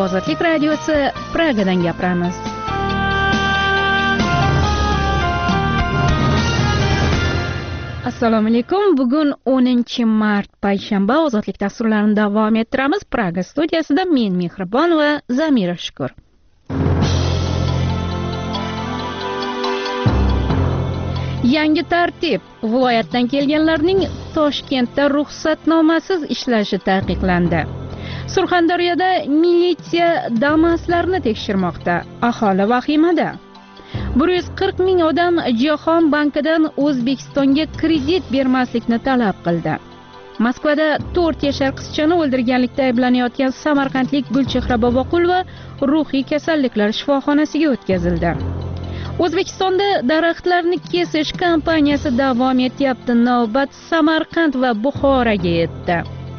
Ozodlik radiosi Pragadan gapiramiz. Assalomu alaykum. Bugun 10-mart payshanba. Ozodlik dasturlarini davom ettiramiz. Praga studiyasida men Mehribon va Zamira Shukur. Yangi tartib. Viloyatdan kelganlarning Toshkentda ruxsatnomasiz ishlashi taqiqlandi. Surxondaryoda militsiya Damas'larni tekshirmoqda. Aholi vahimada. 140 ming odam Jahon bankidan O'zbekistonga kredit bermaslikni talab qildi. Moskvada 4 yashar qizchani o'ldirganlikda ayblanayotgan samarqandlik Gulchehra Boboqulova ruhiy kasalliklar shifoxonasiga o'tkazildi. O'zbekistonda daraxtlarni kesish kampaniyasi davom etyapti. Navbat Samarqand va Buxoroga yetdi.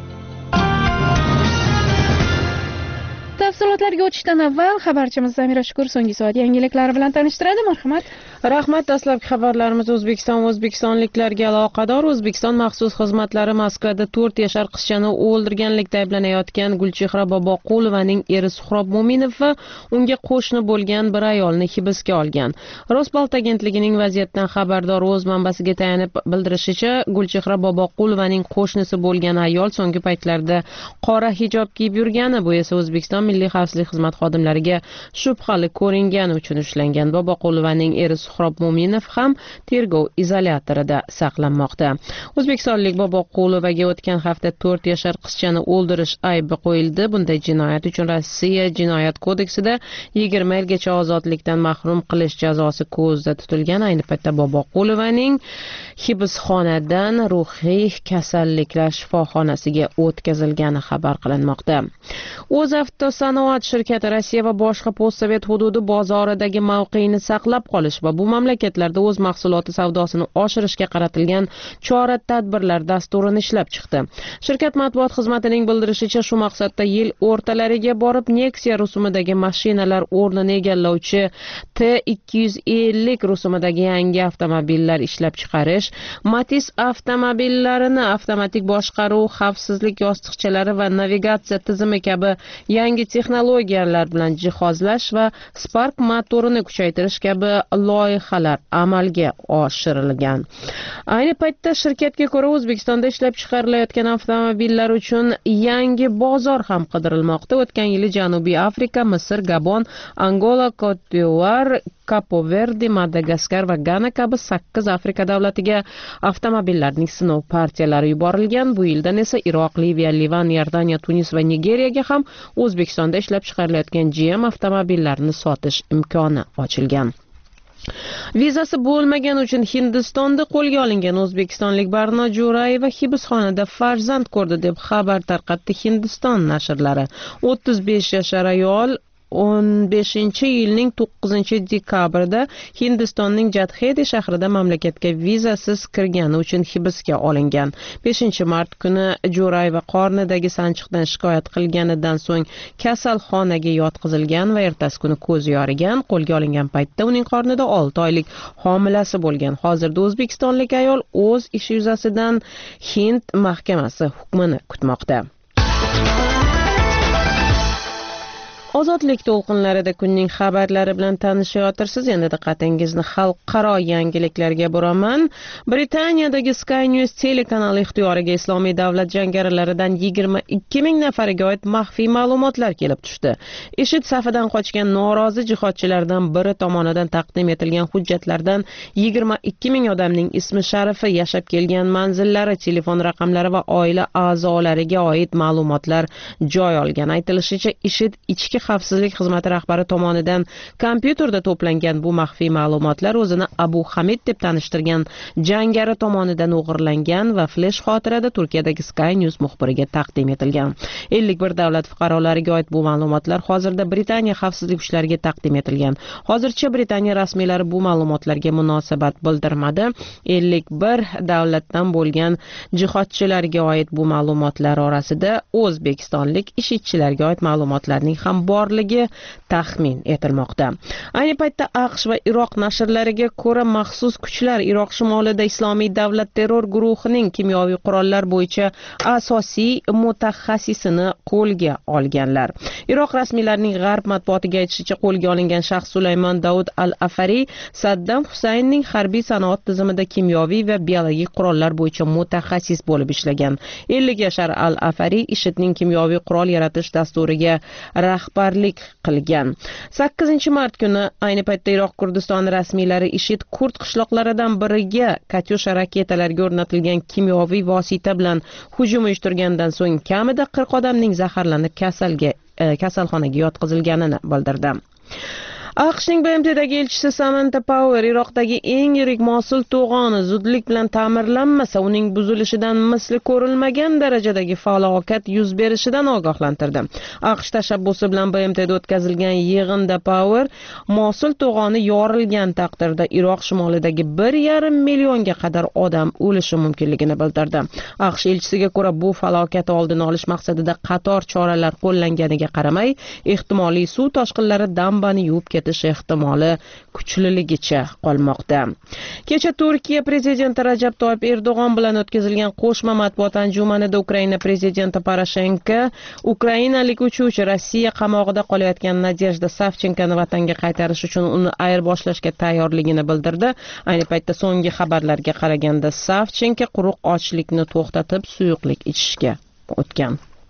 Tafsilotlarga o'tishdan avval xabarchimiz Zamira Shukur so'nggi soat yangiliklari bilan tanishtiradi. Marhamat. Rahmat. Dastlabki xabarlarimiz O'zbekiston va o'zbekistonliklarga aloqador. O'zbekiston maxsus xizmatlari Moskvada 4 yashar qizchani o'ldirganlikda ayblanayotgan Gulchehra Boboqulovaning eri Suhrob Mo'minov va unga qo'shni bo'lgan bir ayolni hibsga olgan. Rosbalt agentligining vaziyatdan xabardor o'z manbasiga tayanib bildirishicha, Gulchehra Boboqulovaning qo'shnisi bo'lgan ayol so'nggi paytlarda qora hijob kiyib yurgani, bu esa O'zbekiston Milliy xavfsizlik xizmat xodimlariga shubhali ko'ringani uchun ushlangan. Boboqulovaning eri Suhrob Mo'minov ham tergov izolyatorida saqlanmoqda. O'zbekistonlik Boboqulovaga o'tgan hafta 4 yashar qizchani o'ldirish aybi qo'yildi. Bunday jinoyat uchun Rossiya jinoyat kodeksida 20 yilgacha ozodlikdan mahrum qilish jazosi ko'zda tutilgan. Ayni paytda Boboqulovaning hibsxonadan ruhiy kasalliklar shifoxonasiga o'tkazilgani xabar qilinmoqda. O'zavtosanoat shirkati Rossiya va boshqa postsovet hududi bozoridagi mavqeini saqlab qolish va bu mamlakatlarda o'z mahsuloti savdosini oshirishga qaratilgan chora-tadbirlar dasturini ishlab chiqdi. Shirkat matbuot xizmatining bildirishicha, shu maqsadda yil o'rtalariga borib Nexia rusumidagi mashinalar o'rnini egallovchi T250 rusumidagi yangi avtomobillar ishlab chiqarish, Matiz avtomobillarini avtomatik boshqaruv, xavfsizlik yostiqchalari va navigatsiya tizimi kabi yangi texnologiyalar bilan jihozlash va Spark motorini kuchaytirish kabi loyihalar amalga oshirilgan. Ayni paytda shirkatga ko'ra O'zbekistonda ishlab chiqarilayotgan avtomobillar uchun yangi bozor ham qidirilmoqda. O'tgan yili Janubiy Afrika, Misr, Gabon, Angola, Cote d'Ivoire, Capo Verde, Madagaskar va Gana kabi 8 Afrika davlatiga avtomobillarning sinov partiyalari yuborilgan. Bu yildan esa Iroq, Liviya, Livan, Iordaniya, Tunis va Nigeriyaga ham O'zbekistonda ishlab chiqarilayotgan GM avtomobillarini sotish imkoni ochilgan. Vizasi bo'lmagani uchun Hindistonda qo'lga olingan o'zbekistonlik Barno Jo'rayeva hibsxonada farzand ko'rdi deb xabar tarqatdi Hindiston nashrlari. 35 yashar ayol 15-yilning 9-dekabrida Hindistonning Jadxedi shahrida mamlakatga vizasiz kirgani uchun hibsga olingan. 5-mart kuni Jo'rayeva qornidagi sanchiqdan shikoyat qilganidan so'ng kasalxonaga yotqizilgan va ertasi kuni ko'zi yorigan. Qo'lga olingan paytda uning qornida 6 oylik homilasi bo'lgan. Hozirda o'zbekistonlik ayol o'z ishi yuzasidan Hind mahkamasi hukmini kutmoqda. Ozodlik to'lqinlarida kunning xabarlari bilan tanishayotirsiz. Endi diqqatingizni xalqaro yangiliklarga buraman. Britaniyadagi Sky News telekanali ixtiyoriga Islomiy davlat jangarilaridan 22 ming nafariga oid maxfiy ma'lumotlar kelib tushdi. IShID safidan qochgan norozi jihodchilardan biri tomonidan taqdim etilgan hujjatlardan 22 ming odamning ismi sharifi, yashab kelgan manzillari, telefon raqamlari va oila a'zolariga oid ma'lumotlar joy olgan. Aytilishicha, IShID ichki xavfsizlik xizmati rahbari tomonidan kompyuterda to'plangan bu maxfiy ma'lumotlar o'zini Abu Hamid deb tanishtirgan jangari tomonidan o'g'irlangan va flash xotirada Turkiyadagi Sky News muxbiriga taqdim etilgan. 51 davlat fuqarolariga oid bu ma'lumotlar hozirda Britaniya xavfsizlik kuchlariga taqdim etilgan. Hozircha Britaniya rasmiylari bu ma'lumotlarga munosabat bildirmadi. 51 davlatdan bo'lgan jihodchilarga oid bu ma'lumotlar orasida o'zbekistonlik IShIDchilarga oid ma'lumotlarning ham borligi taxmin etilmoqda. Ayni paytda AQSh va Iroq nashrlariga ko'ra, maxsus kuchlar Iroq shimolida Islomiy davlat terror guruhining kimyoviy qurollar bo'yicha asosiy mutaxassisini qo'lga olganlar. Iroq rasmiylarining g'arb matbuotiga aytishicha, qo'lga olingan shaxs Sulaymon Daud al-Afari Saddam Husaynning harbiy sanoat tizimida kimyoviy va biologik qurollar bo'yicha mutaxassis bo'lib ishlagan. 50 yashar al-Afari IShIDning kimyoviy qurol yaratish dasturiga rahbarlik qilgan. 8-mart kuni ayni paytda Iroq Kurdistoni rasmiylari IShID kurd qishloqlaridan biriga Katyusha raketalarga o'rnatilgan kimyoviy vosita bilan hujum uyushtirgandan so'ng kamida 40 odamning zaharlanib kasalxonaga yotqizilganini bildirdi. AQShning BMTdagi elchisi Samantha Power Iroqdagi eng yirik Mosul to'g'oni zudlik bilan ta'mirlanmasa, uning buzilishidan misli ko'rilmagan darajadagi falokat yuz berishidan ogohlantirdi. AQSh tashabbusi bilan BMTda o'tkazilgan yig'inda Power Mosul to'g'oni yorilgan taqdirda Iroq shimolidagi 1,5 millionga qadar odam o'lishi mumkinligini bildirdi. AQSh elchisiga ko'ra, bu falokatni oldini olish maqsadida qator choralar qo'llanganiga qaramay, ehtimoliy suv toshqinlari dambani yuvib ehtimoli kuchliligicha qolmoqda. Kecha Turkiya prezidenti Rajab Toyyib Erdo'g'on bilan o'tkazilgan qo'shma matbuot anjumanida Ukraina prezidenti Poroshenko ukrainalik uchuvchi Rossiya qamog'ida qolayotgan Nadejda Savchenkoni vatanga qaytarish uchun uni ayirboshlashga tayyorligini bildirdi. Ayni paytda so'nggi xabarlarga qaraganda Savchenko quruq ochlikni to'xtatib suyuqlik ichishga o'tgan.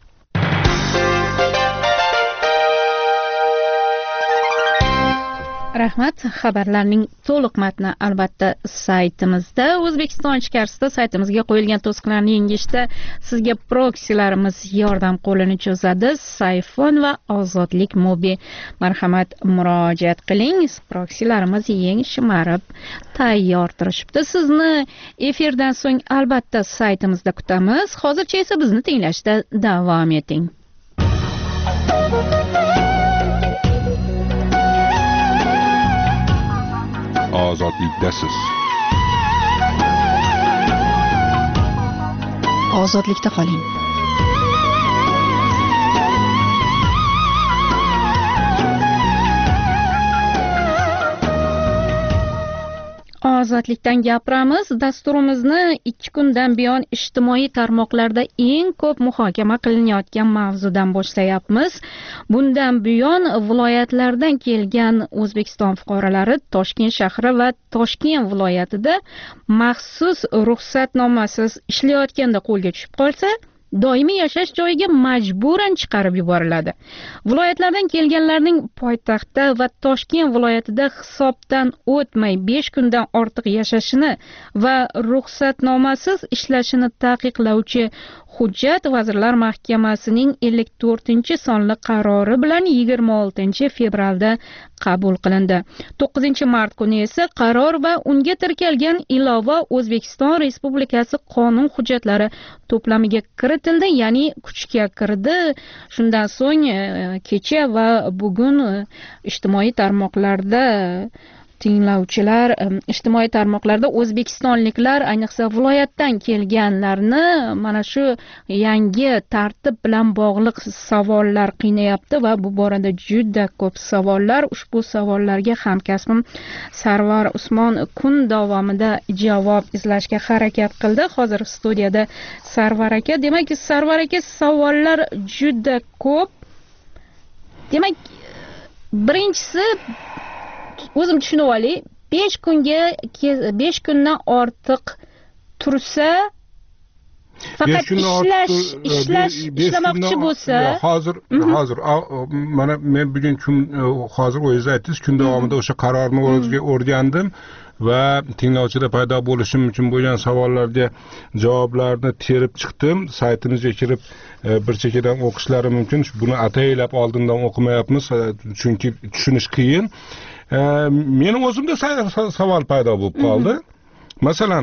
Rahmat. Xabarlarning to'liq matni albatta saytimizda. O'zbekiston ichkarisida saytimizga qo'yilgan to'siqlarni yengishda sizga proksilarimiz yordam qo'lini cho'zadi. Sayfon va Ozodlik Mobi. Marhamat, murojaat qiling. Proksilarimiz yeng shimarib tayyor turishibdi. Sizni efirdan so'ng albatta saytimizda kutamiz. Hozircha esa bizni tinglashda davom eting. Ozodlikdasiz. Ozodlikda qoling. Ozodlikdan gapiramiz. Dasturimizni 2 kundan buyon ijtimoiy tarmoqlarda eng ko'p muhokama qilinayotgan mavzudan boshlayapmiz. Bundan buyon viloyatlardan kelgan O'zbekiston fuqarolari Toshkent shahri va Toshkent viloyatida maxsus ruxsatnomasiz ishlayotganda qo'lga tushib qolsa, doimiy yashash joyiga majburan chiqarib yuboriladi. Viloyatlardan kelganlarning poytaxtda va Toshkent viloyatida hisobdan o'tmay 5 kundan ortiq yashashini va ruxsatnomasiz ishlashini taqiqlovchi hujjat Vazirlar Mahkamasining 54-sonli qarori bilan 26 fevralda qabul qilindi. 9-mart kuni esa qaror va unga tirkalgan ilova O'zbekiston Respublikasi qonun hujjatlari to'plamiga kiritildi, ya'ni kuchga kirdi. Shundan so'ng kecha va bugun ijtimoiy tarmoqlarda tinglovchilar, ijtimoiy tarmoqlarda o'zbekistonliklar, ayniqsa viloyatdan kelganlarni mana shu yangi tartib bilan bog'liq savollar qiynayapti va bu borada juda ko'p savollar. Ushbu savollarga hamkasbim Sarvar Usmon kun davomida javob izlashga harakat qildi. Hozir studiyada Sarvar aka. Demak, Sarvar aka, savollar juda ko'p. Demak, birinchisi, o'zim tushunib olay, 5 kundan ortiq tursa, faqat ishlamoqchi bo'lsa, hozir mana men bugun hozir o'zingiz aytdingiz, kun davomida o'sha qarorni o'zimga o'rgandim va tinglovchida paydo bo'lishim uchun bo'lgan savollarga javoblarni terib chiqdim. Saytimizga kirib bir chekkadan o'qishlari mumkin. Buni ataylab oldindan o'qimayapmiz, chunki tushunish qiyin. Meni o'zimda savol paydo bo'lib qoldi. Masalan,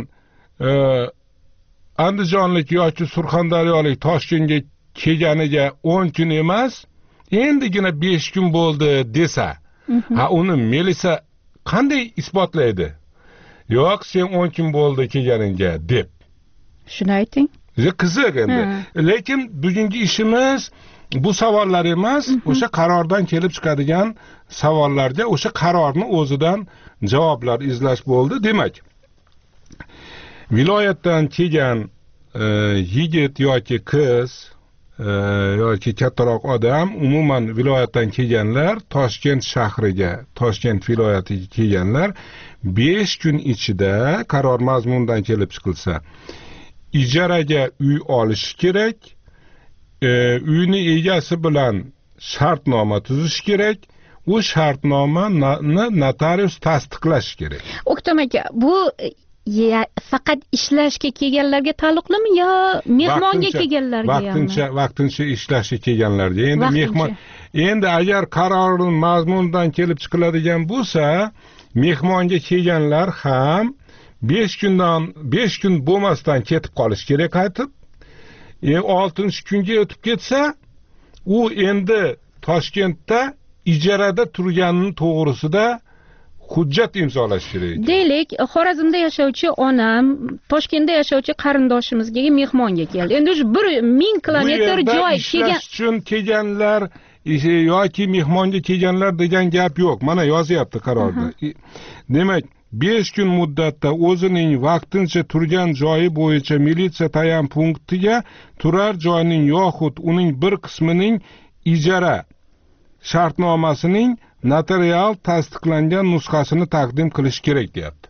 Andijonlik yoki Surxondaryolik Toshkentga kelganiga 10 kun emas, endigina 5 kun bo'ldi desa, uni milisa qanday isbotlaydi? Yo'q, sen 10 kun bo'ldi kelganingga deb. Shuni ayting. Qiziq endi. Lekin bugungi ishimiz bu savollar emas, o'sha qarordan kelib chiqadigan savollarga o'sha qarorni o'zidan javoblar izlash bo'ldi. Demak, viloyatdan kelgan yigit yoki qiz yoki kattaroq odam, umuman viloyatdan kelganlar, Toshkent shahriga, Toshkent viloyatiga kelganlar 5 kun ichida qaror mazmunidan kelib chiqilsa, ijaraga uy olish kerak, uyni egasi bilan shartnoma tuzish kerak, u shartnomani notarius tasdiqlash kerak. O'ktam aka, bu faqat ishlashga kelganlarga taalluqlimi yo mehmonga kelganlarga ham? Vaqtincha ishlashga kelganlarga. Endi mehmon, endi agar qarorning mazmunidan kelib chiqiladigan bo'lsa, mehmonga kelganlar ham 5 kun bo'lmasdan ketib qolish kerak qaytib. 6-kunga o'tib ketsa, u endi Toshkentda ijarada turganini to'g'risida hujjat imzolash kerak. Deylik, Xorazmda yashovchi onam Toshkentda yashovchi qarindoshimizga mehmonga keldi. Endi shu 1000 kilometr joy ishlash uchun kelganlar yoki mehmonga kelganlar degan gap yo'q. Mana yozyapti qarorda. Demak, 5 kun muddatda o'zining vaqtincha turgan joyi bo'yicha militsiya tayan punktiga turar joyning yoxud uning bir qismining ijara shartnomasining notarial tasdiqlangan nusxasini taqdim qilish kerak deyapti.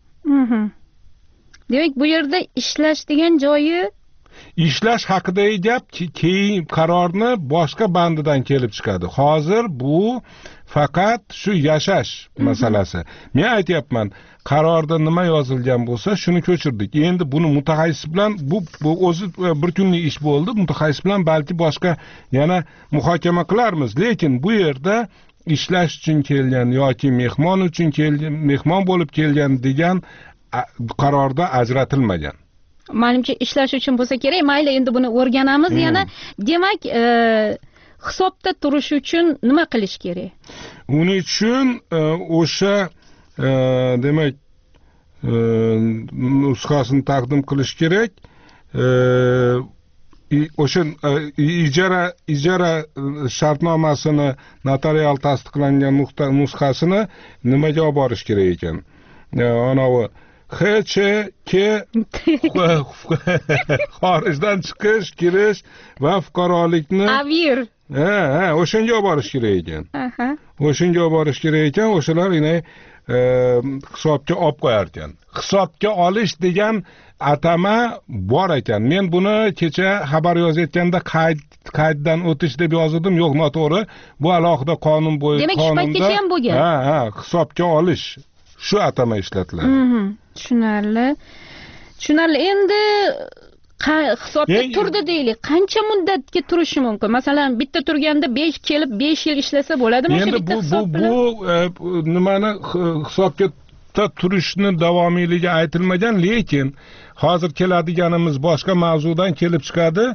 Demak, bu yerda ishlash degan joyi ishlash haqidagi gap keyin qarorni boshqa bandidan kelib chiqadi. Hozir bu faqat shu yashash masalasi. Men aytyapman, qarorda nima yozilgan bo'lsa, shuni ko'chirdik. Endi buni mutaxassis bilan bu o'zi bir kunlik ish bo'ldi. Mutaxassis bilan balki boshqa yana muhokama qilarmiz. Lekin bu yerda ishlash uchun kelgan yoki mehmon uchun kelgan, mehmon bo'lib kelgan degan qarorda ajratilmagan. Menimcha ishlash uchun bo'lsa kerak. Mayli, endi buni o'rganamiz yana. Demak, hisobda turish uchun nima qilish kerak? Uning uchun o'sha demak nusxasini taqdim qilish kerak. O'sha ijara shartnomasini notarial tasdiqlangan nusxasini nimaga olib borish kerak ekan? Anavi HCK xorijdan chiqish, kirish va fuqarolikni avir. O'shanga olib borish kerak ekan. O'shanga olib borish kerak ekan, o'shalar yana hisobga olib qo'yar ekan. Hisobga olish degan atama bor ekan. Men buni kecha xabar yozayotganda qayddan o'tish deb yozdim. Yo'q, noto'g'ri. Bu alohida qonun bo'yicha demak, qonunda ham bo'lgan. Hisobga olish shu atama ishlatiladi. Tushunarli. Endi hisobga turdi deylik. Qancha muddatga turishi mumkin? Masalan, bitta turganda 5 kelib 5 yil ishlasa bo'ladimi o'sha bitta hisob bilan? Bu nimani hisobga turishni davomiyligi aytilmagan, lekin hozir keladiganimiz boshqa mavzudan kelib chiqadi.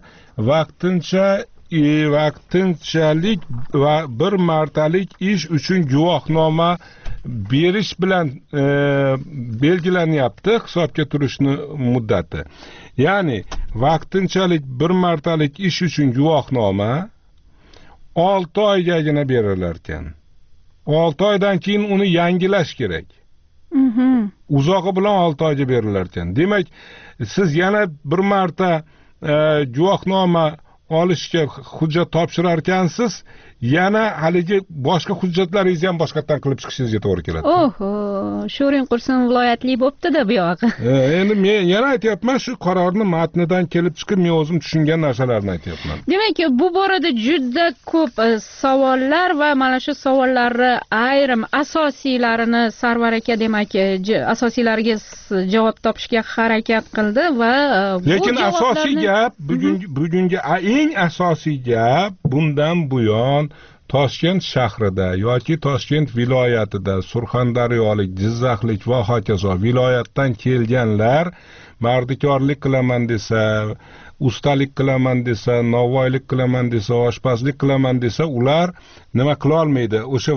Vaqtinchalik va bir martalik ish uchun guvohnoma berish bilan belgilanyapti hisobga turishni muddati. Ya'ni vaqtinchalik bir martalik ish uchun guvohnoma 6 oygagina berilar ekan. 6 oydan keyin uni yangilash kerak. Uzog'i bilan 6 oyga berilar ekan. Demak, siz yana bir marta guvohnoma olishga hujjat topshirar ekansiz, yana haligi boshqa hujjatlaringizni ham boshqatdan qilib chiqishingizga to'g'ri keladi. Oho, sho'ring qursin viloyatli bo'pti-da bu yog'i. Endi men yana aytyapman, shu qarorni matnidan kelib chiqib, men o'zim tushungan narsalarni aytyapman. Demak, bu borada juda ko'p savollar va mana shu savollarni ayrim asosiylarini Sarvar aka demak, asosiylariga javob topishga harakat qildi va lekin asosiy gap bugungi eng asosiy gap bundan buyon Toshkent shahrida yoki Toshkent viloyatida Surxondaryolik, Jizzaxlik va hokazo viloyatdan kelganlar mardikorlik qilaman desa, ustalik qilaman desa, novvoylik qilaman desa, oshpazlik qilaman desa, ular nima qila olmaydi. O'sha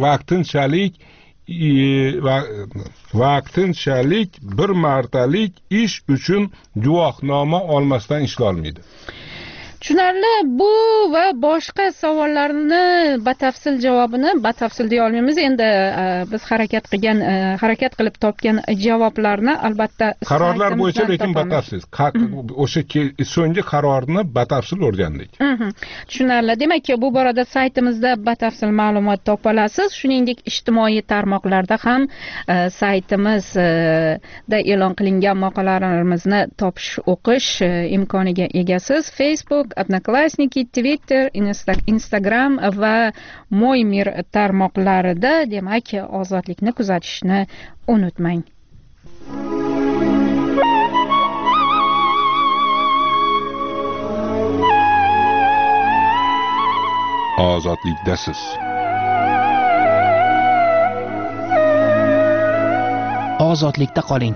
vaqtinchalik bir martalik ish uchun guvohnoma olmasdan ishla olmaydi. tushunarli. Bu va boshqa savollarni batafsil javobini batafsil deya olmaymiz. Endi biz harakat qilib topgan javoblarni albatta qarorlar bo'yicha lekin batafsil. O'sha so'nggi qarorni batafsil o'rgandik. Tushunarli. Demak, bu borada saytimizda batafsil ma'lumot topa olasiz. Shuningdek, ijtimoiy tarmoqlarda ham saytimizda e'lon qilingan maqolalarimizni topish, o'qish imkoniga egasiz. Facebook, Odnoklassniki, Twitter, Instagram va Mo'ymir tarmoqlarida, demak, ozodlikni kuzatishni unutmang. Ozodlikdasiz. Ozodlikda qoling.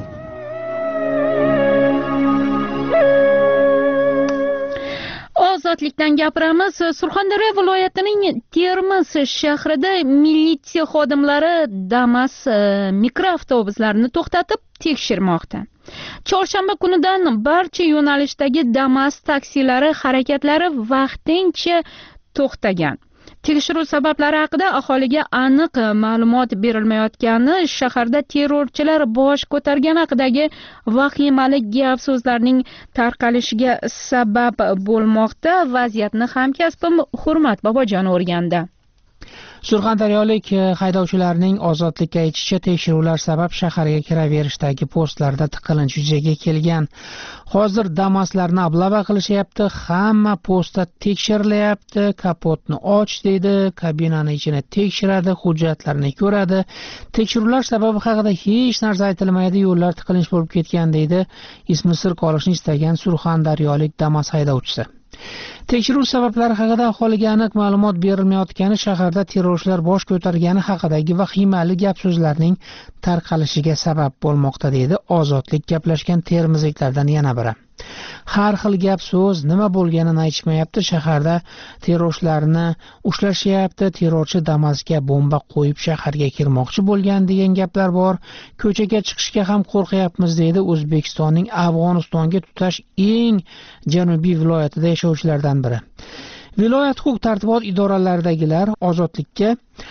Ozodlikdan gapiramiz. Surxondaryo viloyatining Termiz shahrida militsiya xodimlari Damas mikroavtobuslarini to'xtatib tekshirmoqda. Chorshanba kunidan barcha yo'nalishdagi Damas taksilari harakatlari vaqtincha to'xtagan. Tekshiruv sabablari haqida aholiga aniq ma'lumot berilmayotgani, shaharda terrorchilar bosh ko'targani haqidagi vahimali gap so'zlarning tarqalishiga sabab bo'lmoqda. Vaziyatni hamkasbim Hurmat Bobojon o'rgandi. Surxondaryolik haydovchilarning ozodlikka aytishicha, tekshiruvlar sabab shaharga kiraverishdagi postlarda tiqilinch yuzaga kelgan. Hozir Damaslarni ablava qilishyapti, hamma postda tekshirilyapti, kapotni och deydi, kabinani ichini tekshiradi, hujjatlarni ko'radi. Tekshiruvlar sababi haqida hech narsa aytilmaydi, yo'llar tiqilinch bo'lib ketgan deydi ismi sir qolishni istagan surxondaryolik Damas haydovchisi. Tekshiruv sabablari haqida aholiga aniq ma'lumot berilmayotgani, shaharda terrorchilar bosh ko'targani haqidagi vahimali gap so'zlarning tarqalishiga sabab bo'lmoqda deydi ozodlik gaplashgan termizliklardan yana biri. Har xil gap so'z, nima bo'lganini aytishmayapti, shaharda terrorchilarni ushlashyapti, terrorchi Damasga bomba qo'yib shaharga kirmoqchi bo'lgan degan gaplar bor. Ko'chaga chiqishga ham qo'rqyapmiz deydi O'zbekistonning Afg'onistonga tutash eng janubiy viloyatida yashovchilardan biri. Viloyat huquq-tartibot idoralaridagilar ozodlikka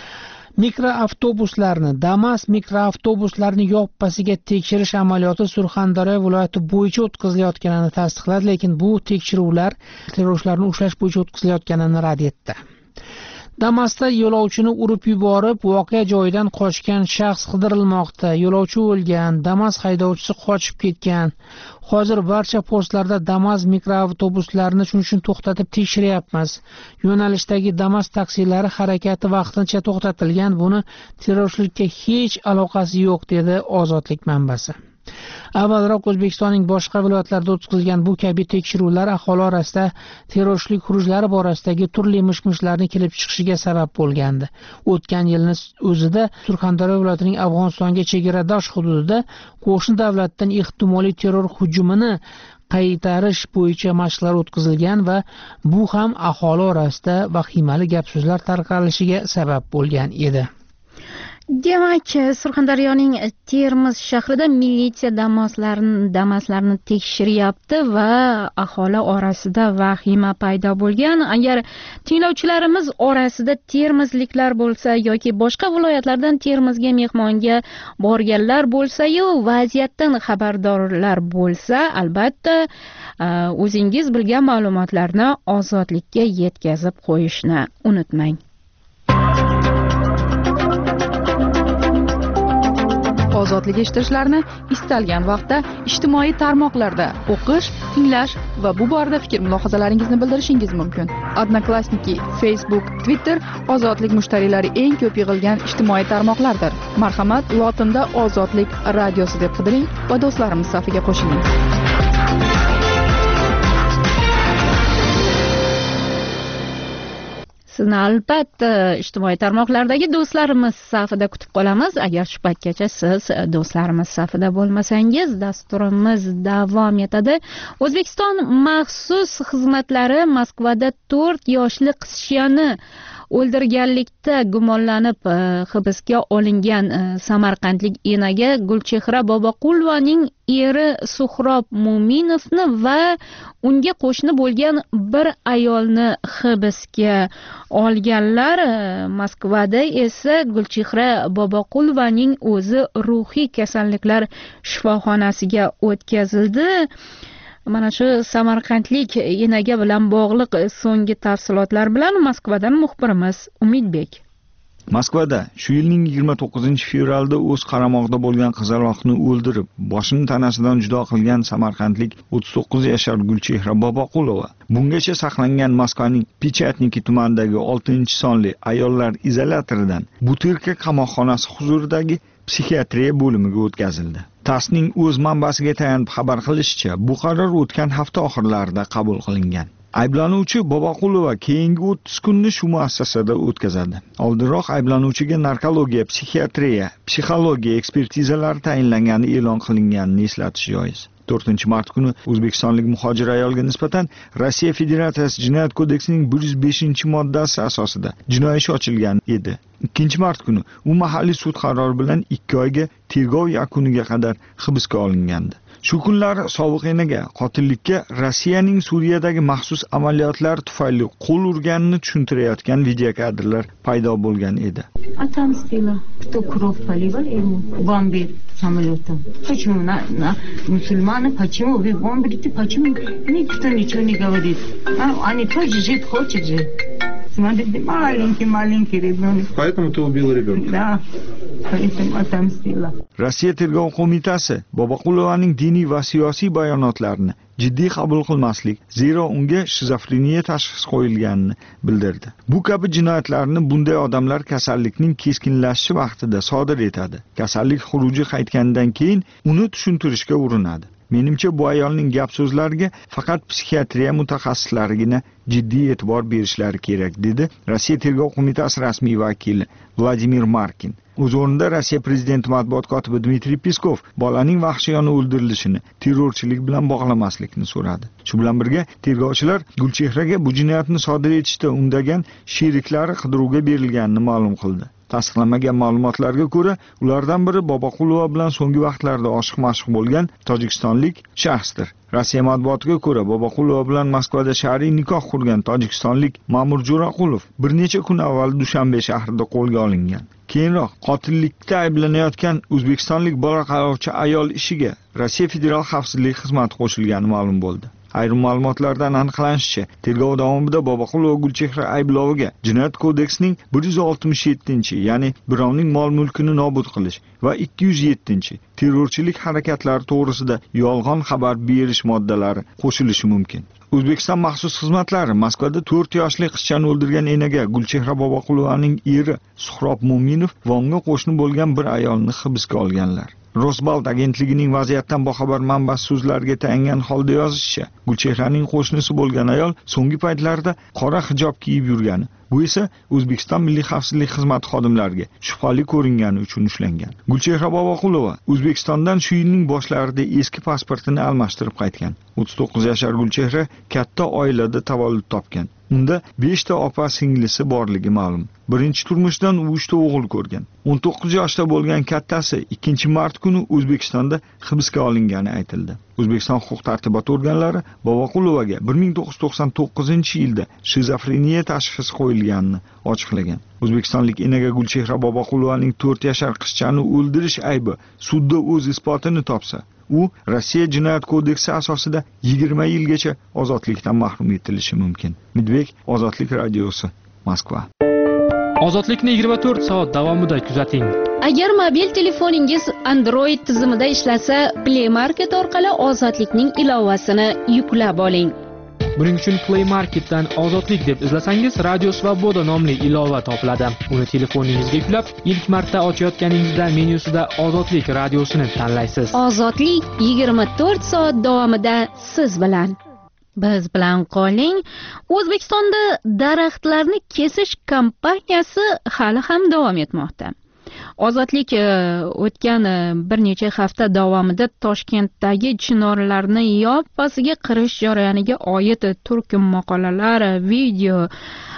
mikroavtobuslarni, Damas mikroavtobuslarini yoppasiga tekshirish amaliyoti Surxondaryo viloyati bo'yicha o'tkazilayotganini tasdiqladi, lekin bu tekshiruvlar terrorchilarni ushlash bo'yicha o'tkazilayotganini rad etdi. Damasda yo'lovchini urib yuborib, voqea joyidan qochgan shaxs qidirilmoqda. Yo'lovchi o'lgan, Damas haydovchisi qochib ketgan. Hozir barcha postlarda Damas mikroavtobuslarini shuning uchun to'xtatib tekshiryapmiz. Yo'nalishdagi Damas taksilari harakati vaqtincha to'xtatilgan. Buni terrorchilikka hech aloqasi yo'q dedi ozodlik manbasi. Avvalroq O'zbekistonning boshqa viloyatlarida o'tkazilgan bu kabi tekshiruvlar aholi orasida terrorchilik xurujlari borasidagi turli mish-mishlarning kelib chiqishiga sabab bo'lgandi. O'tgan yilning o'zida Surxondaryo viloyatining Afg'onistonga chegaradosh hududida qo'shni davlatdan ehtimoliy terror hujumini qaytarish bo'yicha mashqlar o'tkazilgan va bu ham aholi orasida vahimali gap so'zlar tarqalishiga sabab bo'lgan edi. Demak, Surxondaryoning Termiz shahrida militsiya Damaslarni tekshiryapti va aholi orasida vahima paydo bo'lgan. Agar tinglovchilarimiz orasida termizliklar bo'lsa yoki boshqa viloyatlardan Termizga mehmonga borganlar bo'lsa-yu, vaziyatdan xabardorlar bo'lsa, albatta o'zingiz bilgan ma'lumotlarni ozodlikka yetkazib qo'yishni unutmang. Ozodlik eshitishlarini istalgan vaqtda ijtimoiy tarmoqlarda o'qish, tinglash va bu borada fikr-mulohazalaringizni bildirishingiz mumkin. Odnoklassniki, Facebook, Twitter ozodlik mushtariylari eng ko'p yig'ilgan ijtimoiy tarmoqlardir. Marhamat, lotinda Ozodlik radiosi deb qidiring va do'stlarimiz safiga qo'shiling. Sizni albatta ijtimoiy tarmoqlardagi do'stlarimiz safida kutib qolamiz. Agar shu paytgacha siz do'stlarimiz safida bo'lmasangiz, dasturimiz davom etadi. O'zbekiston maxsus xizmatlari Moskvada 4 yoshli qizchani o'ldirganlikda gumonlanib hibsga olingan samarqandlik enaga Gulchehra Boboqulovaning eri Suhrob Mo'minovni va unga qo'shni bo'lgan bir ayolni hibsga olganlar. Moskvada esa Gulchehra Boboqulovaning o'zi ruhiy kasalliklar shifoxonasiga o'tkazildi. Mana shu samarqandlik enaga bilan bog'liq so'nggi tafsilotlar bilan Moskvadan muxbirimiz Umidbek. Moskvada shu yilning 29-fevralda o'z qaramog'ida bo'lgan qizaloqni o'ldirib, boshini tanasidan judo qilgan samarqandlik 39 yashar Gulchehra Boboqulova bungacha saqlangan Moskvaning Pichatniki tumanidagi 6-sonli ayollar izolyatoridan Butyrka qamoqxonasi huzuridagi psixiatriya bo'limiga o'tkazildi. TASSning o'z manbasiga tayanib xabar qilishicha, bu qaror o'tgan hafta oxirlarida qabul qilingan. Ayblanuvchi Boboqulova keyingi 30 kunni shu muassasada o'tkazadi. Oldinroq ayblanuvchiga narkologiya, psixiatriya, psixologiya ekspertizalari tayinlangani e'lon qilinganini eslatish joiz. 4-mart kuni o'zbekistonlik muhojir ayolga nisbatan Rossiya Federatsiyasi Jinoyat kodeksining 105-moddasi asosida jinoiy ish ochilgan edi. 2-mart kuni u mahalliy sud qarori bilan 2 oyga tergov yakuniga qadar hibsga olingandi. Shu kunlari sobiq enaga qotillikka Rossiyaning Suriyadagi maxsus amaliyotlari tufayli qo'l urganini tushuntirayotgan videokadrlar paydo bo'lgan edi. Отомстила. Кто кровь поливал ему бомбит самолетом. Почему на мусульманы, почему вы бомбите, почему никто ничего не говорит? Они тоже жить хочет же. Смотрите, маленький ребенок. Поэтому ты убила ребенка? Да. Поэтому отомстила. Rossiya tergov qo'mitasi Boboqulovaning diniy va siyosiy bayonotlarini jiddiy qabul qilmaslik, zero unga shizofreniya tashxisi qo'yilganini bildirdi. Bu kabi jinoyatlarni bunday odamlar kasallikning keskinlashishi vaqtida sodir etadi. Kasallik xuruji qaytgandan keyin uni tushuntirishga urinadi. Menimcha bu ayolning gap so'zlariga faqat psixiatriya mutaxassislarigina jiddiy e'tibor berishlari kerak, dedi Rossiya tergov qo'mitasi rasmiy vakili Vladimir Markin. O'z o'rnida Rossiya prezidenti matbuot kotibi Dmitriy Peskov bolaning vahshiyona o'ldirilishini terrorchilik bilan bog'lamaslikni so'radi. Shu bilan birga tergovchilar Gulchehraga bu jinoyatni sodir etishda undagan sheriklari qidiruvga berilganini ma'lum qildi. Tasdiqlanmagan ma'lumotlarga ko'ra, ulardan biri Boboqulova bilan so'nggi vaqtlarda oshiq-mashq bo'lgan tojikistonlik shaxsdir. Rossiya matbuotiga ko'ra, Boboqulova bilan Moskvada shar'iy nikoh qurgan tojikistonlik Ma'mur Jo'raqulov bir necha kun avval Dushanbe shahrida qo'lga olingan. Keyinroq qotillikda ayblanayotgan o'zbekistonlik bola qarovchi ayol ishiga Rossiya Federal xavfsizlik xizmati qo'shilgani ma'lum bo'ldi. Ayrim ma'lumotlardan aniqlanishicha, tergov davomida Boboqulova Gulchehra aybloviga Jinoyat kodeksining 167, ya'ni birovning mol-mulkini nobud qilish va 207 terrorchilik harakatlari to'g'risida yolg'on xabar berish moddalari qo'shilishi mumkin. O'zbekiston maxsus xizmatlari Moskvada 4 yoshli qizchani o'ldirgan enaga Gulchehra Boboqulovaning eri Suhrob Mo'minov va unga qo'shni bo'lgan bir ayolni hibsga olganlar. Rosbalt agentligining vaziyatdan boxabar manbasi so'zlariga tayangan holda yozishicha, Gulchehraning qo'shnisi bo'lgan ayol so'nggi paytlarda qora hijob kiyib yurgani, bu esa O'zbekiston Milliy xavfsizlik xizmati xodimlariga shubhali ko'ringani uchun ushlangan. Gulchehra Boboqulova O'zbekistondan shu yilning boshlarida eski pasportini almashtirib qaytgan. 39 yashar Gulchehra katta oilada tavallud topgan. Unda 5 ta opa-singlisi borligi ma'lum. Birinchi turmushdan 3 ta o'g'il ko'rgan. 19 yoshda bo'lgan kattasi 2-mart kuni O'zbekistonda hibsga olingani aytildi. O'zbekiston huquq-tartibot organlari Boboqulovaga 1999-yilda shizofreniya tashxisi qo'yilganini ochiqlagan. O'zbekistonlik enaga Gulchehra Boboqulovaning 4 yashar qizchani o'ldirish aybi sudda o'z isbotini topsa, u Rossiya Jinoyat kodeksi asosida 20 yilgacha ozodlikdan mahrum etilishi mumkin. Midbek, Ozodlik radiosi, Moskva. Ozodlikni 24 soat davomida kuzating. Agar mobil telefoningiz Android tizimida ishlasa, Play Market orqali Ozodlikning ilovasini yuklab oling. Buning uchun Play Marketdan Ozodlik deb izlasangiz, Radio Svoboda nomli ilova topiladi. Uni telefoningizga yuklab, ilk marta ochayotganingizda menyusida Ozodlik radiosini tanlaysiz. Ozodlik 24 soat davomida siz bilan. Biz bilan qoling. O'zbekistonda daraxtlarni kesish kampaniyasi hali ham davom etmoqda. Ozodlik o'tgan bir necha hafta davomida Toshkentdagi chinorlarni yoppasiga qirish jarayoniga oid turkum maqolalar, video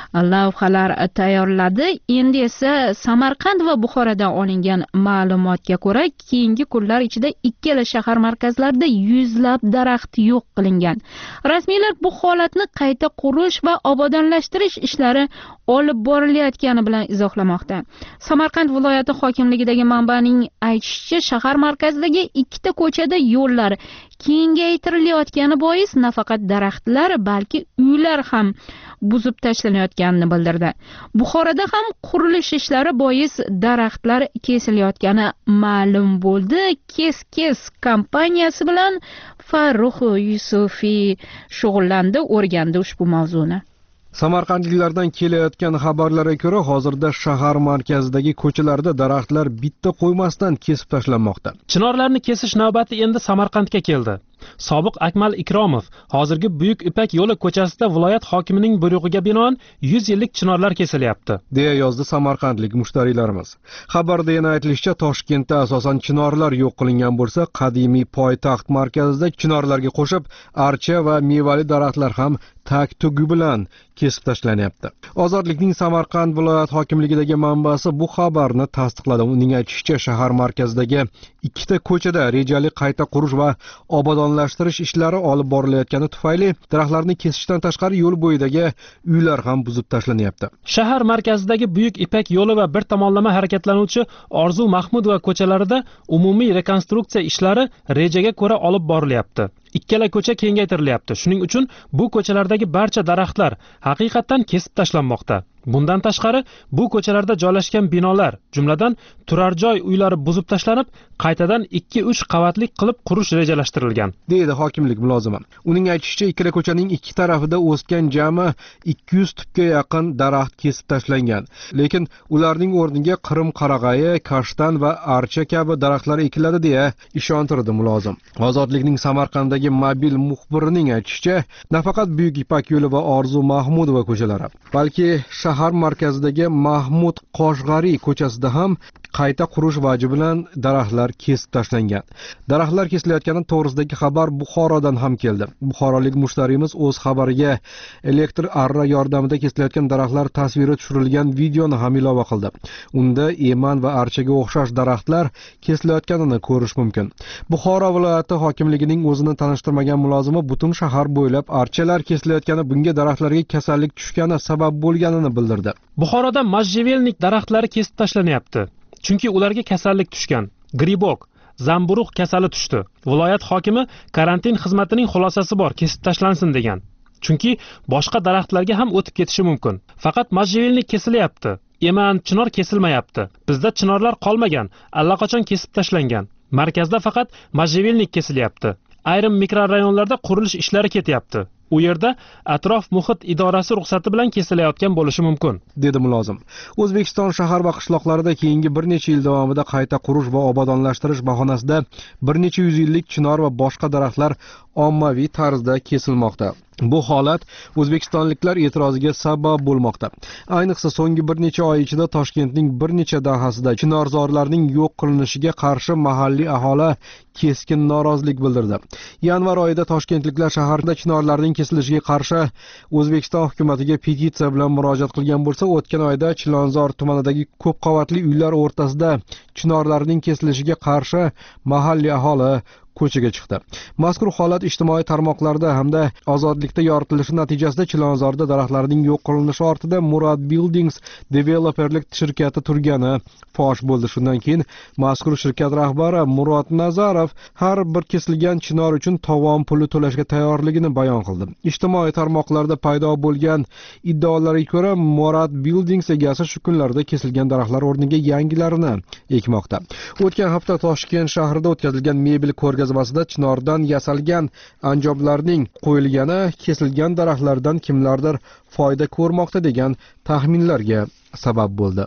lavhalar tayyorladi. Endi esa Samarqand va Buxorodan olingan ma'lumotga ko'ra, keyingi kunlar ichida ikkala shahar markazlarida yuzlab daraxt yo'q qilingan. Rasmiylar bu holatni qayta qurish va obodonlashtirish ishlari olib borilayotgani bilan izohlamoqda. Samarqand viloyati hokimligidagi manbaning aytishicha, shahar markazidagi ikkita ko'chada yo'llar kengaytirilayotgani bois nafaqat daraxtlar, balki uylar ham buzib tashlanayotganini bildirdi. Buxoroda ham qurilish ishlari bois daraxtlar kesilayotgani ma'lum bo'ldi. Kes kompaniyasi bilan Farruh Yusufiy shug'ullandi, o'rgandi ushbu mavzuni. Samarqandliklardan kelayotgan xabarlarga ko'ra, hozirda shahar markazidagi ko'chalarda daraxtlar bitta qo'ymasdan kesib tashlanmoqda. Chinorlarni kesish navbati endi Samarqandga keldi. Sobiq Akmal Ikromov hozirgi Buyuk Ipak yo'li ko'chasida viloyat hokimining buyrug'iga binoan 100 yillik chinorlar kesilyapti, deya yozdi samarqandlik mushtariylarimiz. Xabarda yana aytilishicha, Toshkentda asosan chinorlar yo'q qilingan bo'lsa, qadimiy poytaxt markazida chinorlarga qo'shib archa va mevali daraxtlar ham tag-tugi bilan kesib tashlanyapti. Ozodlikning Samarqand viloyat hokimligidagi manbasi bu xabarni tasdiqladi. Uning aytishicha, shahar markazidagi ikkita ko'chada rejali qayta qurish va obodonlashtirish ishlari olib borilayotgani tufayli daraxtlarni kesishdan tashqari yo'l bo'yidagi uylar ham buzib tashlanyapti. Shahar markazidagi Buyuk Ipak yo'li va bir tomonlama harakatlanuvchi Orzu Mahmudova ko'chalarida umumiy rekonstruksiya ishlari rejaga ko'ra olib borilyapti. Ikkala ko'cha kengaytirilyapti. Shuning uchun bu ko'chalardagi barcha daraxtlar haqiqatan kesib tashlanmoqda. Bundan tashqari, bu ko'chalarda joylashgan binolar, jumladan turar joy uylari buzib tashlanib, qaytadan 2-3 qavatli qilib qurish rejalashtirilgan, deydi hokimlik mulozimi. Uning aytishicha, ikkala ko'chaning ikki tarafida o'sgan jami 200 tupga yaqin daraxt kesib tashlangan. Lekin ularning o'rniga qirim qarag'ayi, kashtan va archa kabi daraxtlar ekiladi deya ishontirdi mulozim. Ozodlikning Samarqanddagi mobil muxbirining aytishicha, nafaqat Buyuk Ipak yo'li va Orzu Mahmudova ko'chalari, balki shahar markazidagi Mahmud Qoshg'ariy ko'chasida ham qayta qurish vaji bilan daraxtlar kesib tashlangan. Daraxtlar kesilayotgani to'g'risidagi xabar Buxorodan ham keldi. Buxorolik mushtariyimiz o'z xabariga elektr arra yordamida kesilayotgan daraxtlar tasviri tushirilgan videoni ham ilova qildi. Unda eman va archaga o'xshash daraxtlar kesilayotganini ko'rish mumkin. Buxoro viloyati hokimligining o'zini tanishtirmagan mulozimi butun shahar bo'ylab archalar kesilayotgani bunga daraxtlarga kasallik tushgani sabab bo'lganini bildirdi. Buxoroda можжевельник daraxtlari kesib tashlanyapti. Chunki ularga kasallik tushgan. Gribok, zamburug' kasali tushdi. Viloyat hokimi karantin xizmatining xulosasi bor, kesib tashlansin degan. Chunki boshqa daraxtlarga ham o'tib ketishi mumkin. Faqat можжевельник kesilyapti. Eman, chinor kesilmayapti. Bizda chinorlar qolmagan, allaqachon kesib tashlangan. Markazda faqat можжевельник kesilyapti. Ayrim mikrorayonlarda qurilish ishlari ketyapti. U yerda atrof muhit idorasi ruxsati bilan kesilayotgan bo'lishi mumkin, dedi mulozim. O'zbekiston shahar va qishloqlarida keyingi bir necha yil davomida qayta qurish va obodonlashtirish bahonasida bir necha yuz yillik chinor va boshqa daraxtlar ommaviy tarzda kesilmoqda. Bu holat o'zbekistonliklar e'tiroziga sabab bo'lmoqda. Ayniqsa so'nggi bir necha oy ichida Toshkentning bir necha dahasida chinorzorlarning yo'q qilinishiga qarshi mahalliy aholi keskin norozilik bildirdi. Yanvar oyida toshkentliklar shaharda chinorlarning kesilishiga qarshi O'zbekiston hukumatiga petitsiya bilan murojaat qilgan bo'lsa, o'tgan oyda Chilonzor tumanidagi ko'p qavatli uylar o'rtasida chinorlarning kesilishiga qarshi mahalliy aholi ko'chaga chiqdi. Mazkur holat ijtimoiy tarmoqlarda hamda ozodlikda yoritilishi natijasida Chilonzorda daraxtlarning yo'q qilinishi ortida Murad Buildings developerlik shirkati turgani fosh bo'ldi. Shundan keyin mazkur shirkat rahbari Murod Nazarov har bir kesilgan chinor uchun tovon puli to'lashga tayyorligini bayon qildi. Ijtimoiy tarmoqlarda paydo bo'lgan iddaolarga ko'ra, Murad Buildings egasi shu kunlarda kesilgan daraxtlar o'rniga yangilarini ekmoqda. O'tgan hafta Toshkent shahrida o'tkazilgan mebel ko'rgazmasida chinordan yasalgan anjomlarning qo'yilgani, kesilgan daraxtlardan kimlardir foyda ko'rmoqda degan taxminlarga sabab bo'ldi.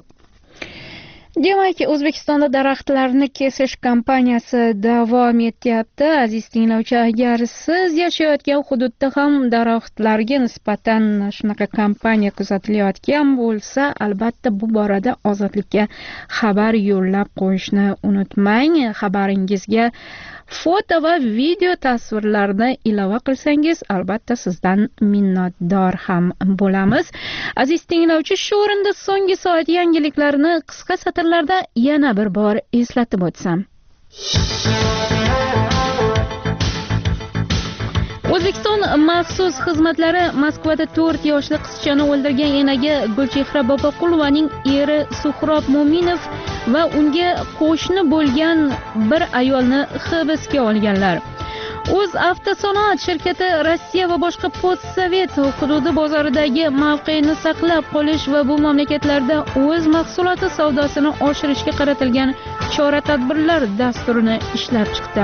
Demak, O'zbekistonda daraxtlarni kesish kampaniyasi davom etyapti. Aziz tinglovchilar, agar siz yashayotgan hududda ham daraxtlarga nisbatan shunaqa kampaniya kuzatilayotgan bo'lsa, albatta bu borada ozodlikka xabar yo'llab qo'yishni unutmang. Xabaringizga foto va video tasvirlarni ilova qilsangiz, albatta sizdan minnatdor ham bo'lamiz. Aziz tinglovchi, shu o'rinda so'nggi soat yangiliklarini qisqa satrlarda yana bir bor eslatib o'tsam. O'zbekiston maxsus xizmatlari Moskvada 4 yoshli qizchani o'ldirgan enaga Gulchehra Boboqulovaning eri Suhrob Mo'minov va unga qo'shni bo'lgan bir ayolni hibsga olganlar. O'z avtosanoat shirkati Rossiya va boshqa postsovet hududi bozoridagi mavqeini saqlab qolish va bu mamlakatlarda o'z mahsuloti savdosini oshirishga qaratilgan chora-tadbirlar dasturini ishlab chiqdi.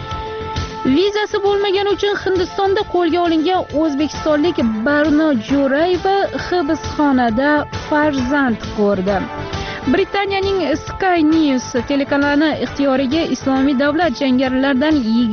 Vizasi bo'lmagani uchun Hindistonda qo'lga olingan o'zbekistonlik Barno Jo'rayeva hibsxonada farzand ko'rdi. Britaniyaning Sky News telekanali ixtiyoriga Islomiy davlat jangarilaridan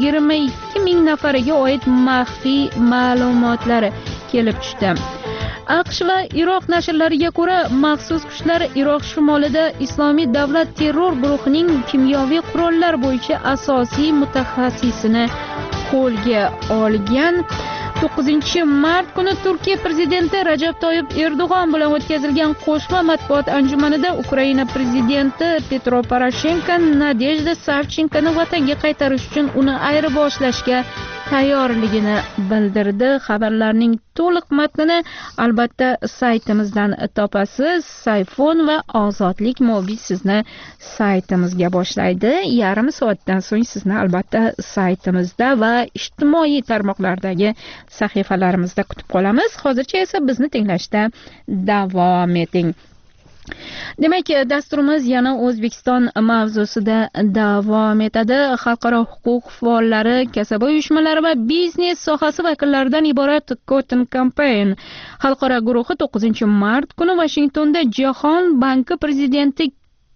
22 ming nafariga oid maxfiy ma'lumotlar kelib tushdi. AQSh va Iroq nashrlariga ko'ra, maxsus kuchlar Iroq shimolida Islomiy davlat terror guruhining kimyoviy qurollar bo'yicha asosiy mutaxassisini qo'lga olgan. 9-mart kuni Turkiya prezidenti Rajab Toyyib Erdo'g'on bilan o'tkazilgan qo'shma matbuot anjumanida Ukraina prezidenti Petro Poroshenko Nadejda Savchenkoni vatanga qaytarish uchun uni ayirboshlashga tayyorligini bildirdi. Xabarlarning to'liq matnini albatta saytimizdan topasiz. Sayfon va Ozodlik mobil sizni saytimizga boshlaydi. Yarim soatdan so'ng sizni albatta saytimizda va ijtimoiy tarmoqlardagi sahifalarimizda kutib qolamiz. Hozircha esa bizni tinglashda davom eting. Demak, dasturimiz yana O'zbekiston mavzusida davom etadi. Xalqaro huquq faollari, kasaba uyushmalari va biznes sohasi vakillaridan iborat Cotton Campaign xalqaro guruhi 9-mart kuni Vashingtonda Jahon banki prezidenti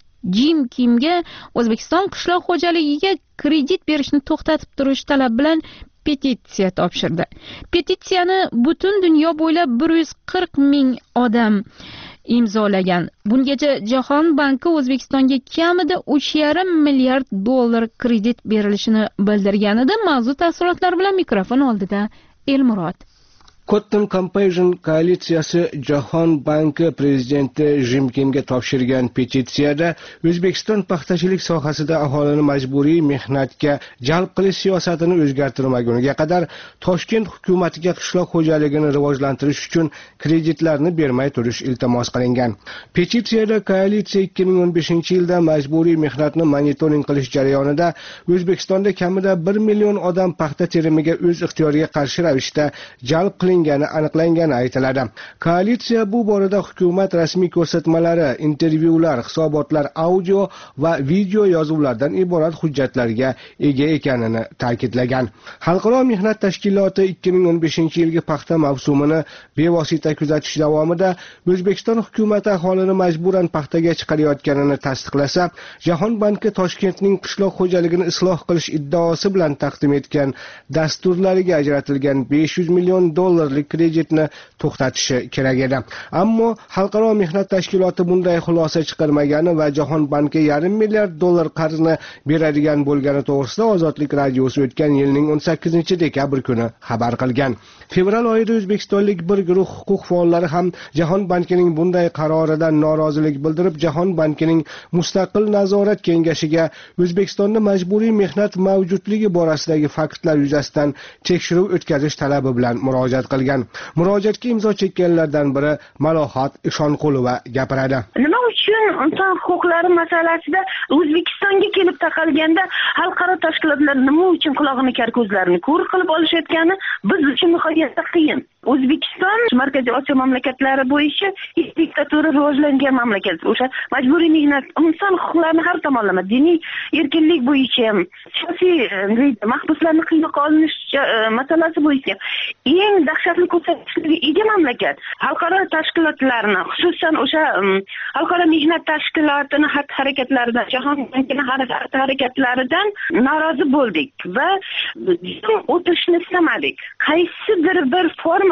Jim Kimga O'zbekiston qishloq xo'jaligiga kredit berishni to'xtatib turish talabi bilan petitsiya topshirdi. Petitsiyani butun dunyo bo'ylab 140 ming odam imzolagan. Bungacha Jahon banki O'zbekistonga kamida 3,5 milliard dollar kredit berilishini bildirgan edi. Mavzu tafsilotlari bilan mikrofon oldida Elmurod. Cotton Campaign koalitsiyasi Jahon banki prezidenti Jim Kimga topshirgan petitsiyada O'zbekiston paxtachilik sohasida aholini majburiy mehnatga jalb qilish siyosatini o'zgartirmaguniga qadar Toshkent hukumatiga qishloq xo'jaligini rivojlantirish uchun kreditlarni bermay turish iltimos qilingan. Petitsiyada koalitsiya 2015-yilda majburiy mehnatni monitoring qilish jarayonida O'zbekistonda kamida 1 million odam paxta terimiga o'z ixtiyoriga qarshi ravishda jalb aniqlangani aytiladi. Koalitsiya bu borada hukumat rasmiy ko'rsatmalari, intervyular, hisobotlar, audio va video yozuvlardan iborat hujjatlarga ega ekanini ta'kidlagan. Xalqaro mehnat tashkiloti 2015-yilgi paxta mavsumini bevosita kuzatish davomida O'zbekiston hukumati aholini majburan paxtaga chiqarayotganini tasdiqlasa, Jahon banki Toshkentning qishloq xo'jaligini isloh qilish iddaosi bilan taqdim etgan dasturlariga ajratilgan 500 million dollar kreditni to'xtatishi kerak edi. Ammo Xalqaro mehnat tashkiloti bunday xulosa chiqarmagani va Jahon banki 1,5 milliard dollar qarzni beradigan bo'lgani to'g'risida Ozodlik radiosi o'tgan yilning 18-dekabr kuni xabar qilgan. Fevral oyida o'zbekistonlik bir guruh huquq faollari ham Jahon bankining bunday qaroridan norozilik bildirib, Jahon bankining mustaqil nazorat kengashiga O'zbekistonda majburiy mehnat mavjudligi borasidagi faktlar yuzasidan tekshiruv o'tkazish talabi bilan murojaat qilgan. Murojaatga imzo chekkanlardan biri Malohat Ishonqulova gapiradi. Nima uchun inson huquqlari masalasida O'zbekistonga kelib taqalganda xalqaro tashkilotlar nima uchun qulog'ini kar ko'zlarini ko'r qilib olishayotgani biz uchun nihoyatda qiyin. O'zbekiston Markaziy Osiyo mamlakatlari bo'yicha diktatura rivojlangan mamlakat. O'sha majburiy mehnat, inson huquqlarini har tomonlama, diniy erkinlik bo'yicha, siyosiy mahbuslarni qiynoqqa olinish masalasi bo'yicha eng dahshatli ko'rsatkichlarga ega mamlakat. Xalqaro tashkilotlarni, xususan o'sha xalqaro mehnat tashkilotini xatti-harakatlaridan, Jahon bankining xatti-harakatlaridan norozi bo'ldik va o'tishni istamadik. Qaysidir bir forma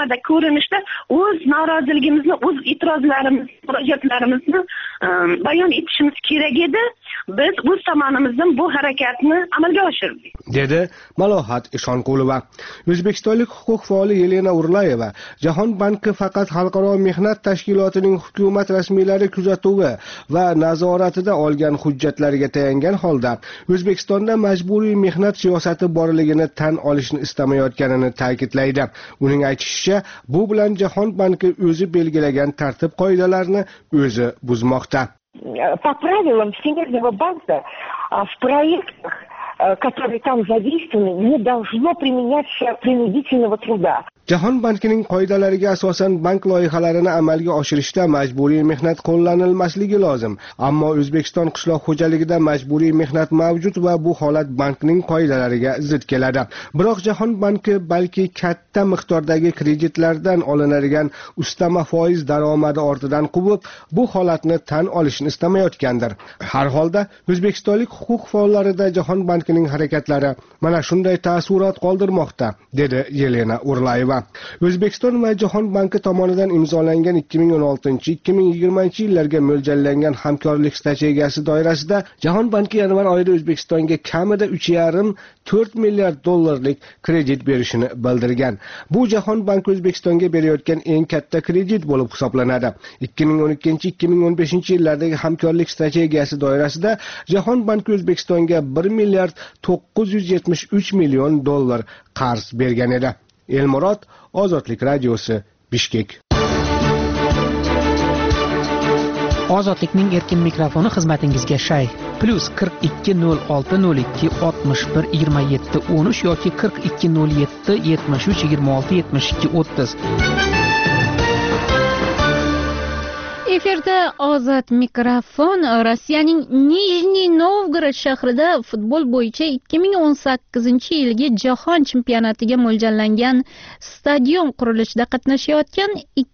nimada ko'rinishda o'z noroziligimizni, o'z e'tirozlarimizni, murojaatlarimizni bayon etishimiz kerak edi. Biz o'z tomonimizdan bu harakatni amalga oshirdik, dedi Malohat Ishonqulova. O'zbekistonlik huquq faoli Yelena Urlayeva Jahon banki faqat Xalqaro mehnat tashkilotining hukumat rasmiylari kuzatuvi va nazoratida olgan hujjatlariga tayangan holda O'zbekistonda majburiy mehnat siyosati borligini tan olishni istamayotganini ta'kidlaydi. Uning aytishicha, bu bilan Jahon banki o'zi belgilagan tartib qoidalarini o'zi buzmoqda. По правилам Всемирного банка в проектах, которые там задействованы, не должно применяться принудительного труда. Jahon bankining qoidalariga asosan bank loyihalarini amalga oshirishda majburiy mehnat qo'llanilmasligi lozim. Ammo O'zbekiston qishloq xo'jaligida majburiy mehnat mavjud va bu holat bankning qoidalariga zid keladi. Biroq Jahon banki balki katta miqdordagi kreditlardan olinadigan ustama foiz daromadi ortidan quvib, bu holatni tan olishni istamayotgandir. Har holda O'zbekistonlik huquq faollarida Jahon bankining harakatlari mana shunday taassurot qoldirmoqda, dedi Yelena Urlayeva. O'zbekiston va Jahon banki tomonidan imzolangan 2016-2020 yillarga mo'ljallangan hamkorlik strategiyasi doirasida Jahon banki yanvar oyida O'zbekistonga kamida 3,5-4 milliard dollarlik kredit berishini bildirgan. Bu Jahon banki O'zbekistonga berayotgan eng katta kredit bo'lib hisoblanadi. 2012-2015 yillardagi hamkorlik strategiyasi doirasida Jahon banki O'zbekistonga 1 milliard 973 million dollar qarz bergan edi. Elmurod, Ozodlik radiosi, Bishkek. Ozodlikning erkin mikrofoni xizmatingizga shay. +420602612713 yoki 420773267230. Efirda Ozod mikrofon. Rossiyaning Nijniy Novgorod shahrida futbol bo'yicha 2018-yilgi jahon chempionatiga mo'ljallangan stadion qurilishida qatnashayotgan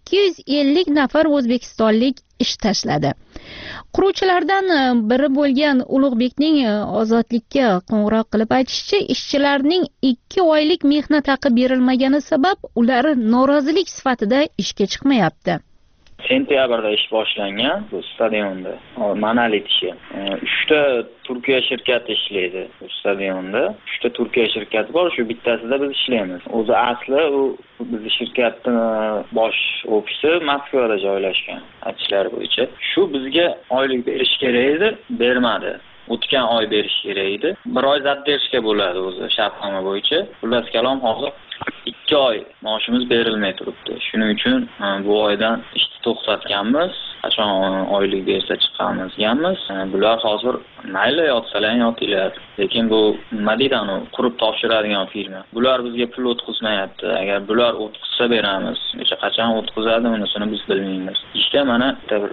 250 nafar o'zbekistonlik ish tashladi. Quruvchilardan biri bo'lgan Ulug'bekning Ozodlikka qo'ng'iroq qilib aytishicha, ishchilarning 2 oylik mehnat haqi berilmagani sabab ular norozilik sifatida ishga chiqmayapti. Sentyabrda ish boshlangan bu stadionda. Monolit ishi. 3 ta Turkiya shirkati ishlaydi bu stadionda. 3 ta Turkiya shirkati bor, shu bittasida biz ishlaymiz. O'zi asli u bizning shirkatning bosh ofisi Moskvada joylashgan, aytishlari bo'yicha. Shu bizga oylik berish kerak edi, bermadi. O'tgan oy berish kerak edi. 1 oy zadержка bo'ladi o'zi shartnoma bo'yicha. Xullas kalom hozir 2 oy maoshimiz berilmay turibdi. Shuning uchun bu oydan ishni to'xtatganmiz. Qachon oylik bersa chiqamiz deganmiz. Bular hozir mayli yotsalar yotinglar. Lekin bu nima deydi, qurib topshiradigan firma. Bular bizga pul o'tkazmayapti. Agar bular o'tkazsa beramiz. Necha qachon o'tkazadi, unisini biz bilmaymiz. İşte mana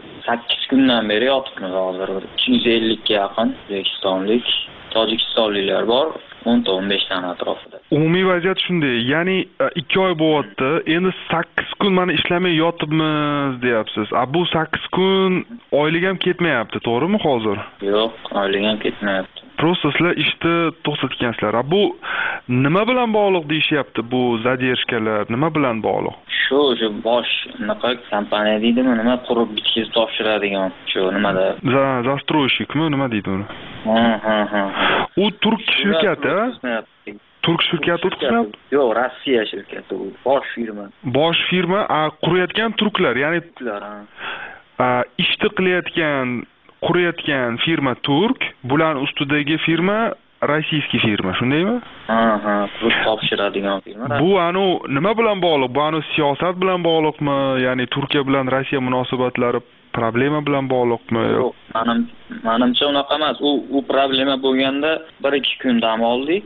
8 kundan beri yotibmiz hozir. 250 ga yaqin O'zbekistonlik, Tojikistonliklar bor. 10-15 tane atrofida. Umumiy vaziyat shunday. Ya'ni 2 oy bo'lyapti. Endi 8 kun mana ishlamay yotibmiz deyapsiz. Bu 8 kun oylik ham ketmayapti, to'g'rimi hozir? Yo'q, oylik ham ketmayapti. Prosta sizlar ishni to'xtatgansizlar. Bu nima bilan bog'liq deyishyapti? Bu zadержкалар nima bilan bog'liq? Shu bosh naqa kompaniya deydimi, nima qurib bitkazib topshiradigan, shu nimada? Застройщикmi, nima deydi uni? Ha. U turk shirkati, Turk shirkati o'tkazmayapti? Yo'q, Rossiya shirkati u, bosh firma. Bosh firma, qurayotgan turklar, ya'ni turklar. Ishni qilayotgan, qurayotgan firma turk, bular ustidagi firma rossiyskiy firma, shundaymi? Ha, qurib topshiradigan firma. Bu nima bilan bog'liq? Bu siyosat bilan bog'liqmi? Ya'ni Turkiya bilan Rossiya munosabatlari problema bilan bog'liqmi? Yo'q, menimcha unaqa emas. U problema bo'lganda 1-2 kun dam oldik.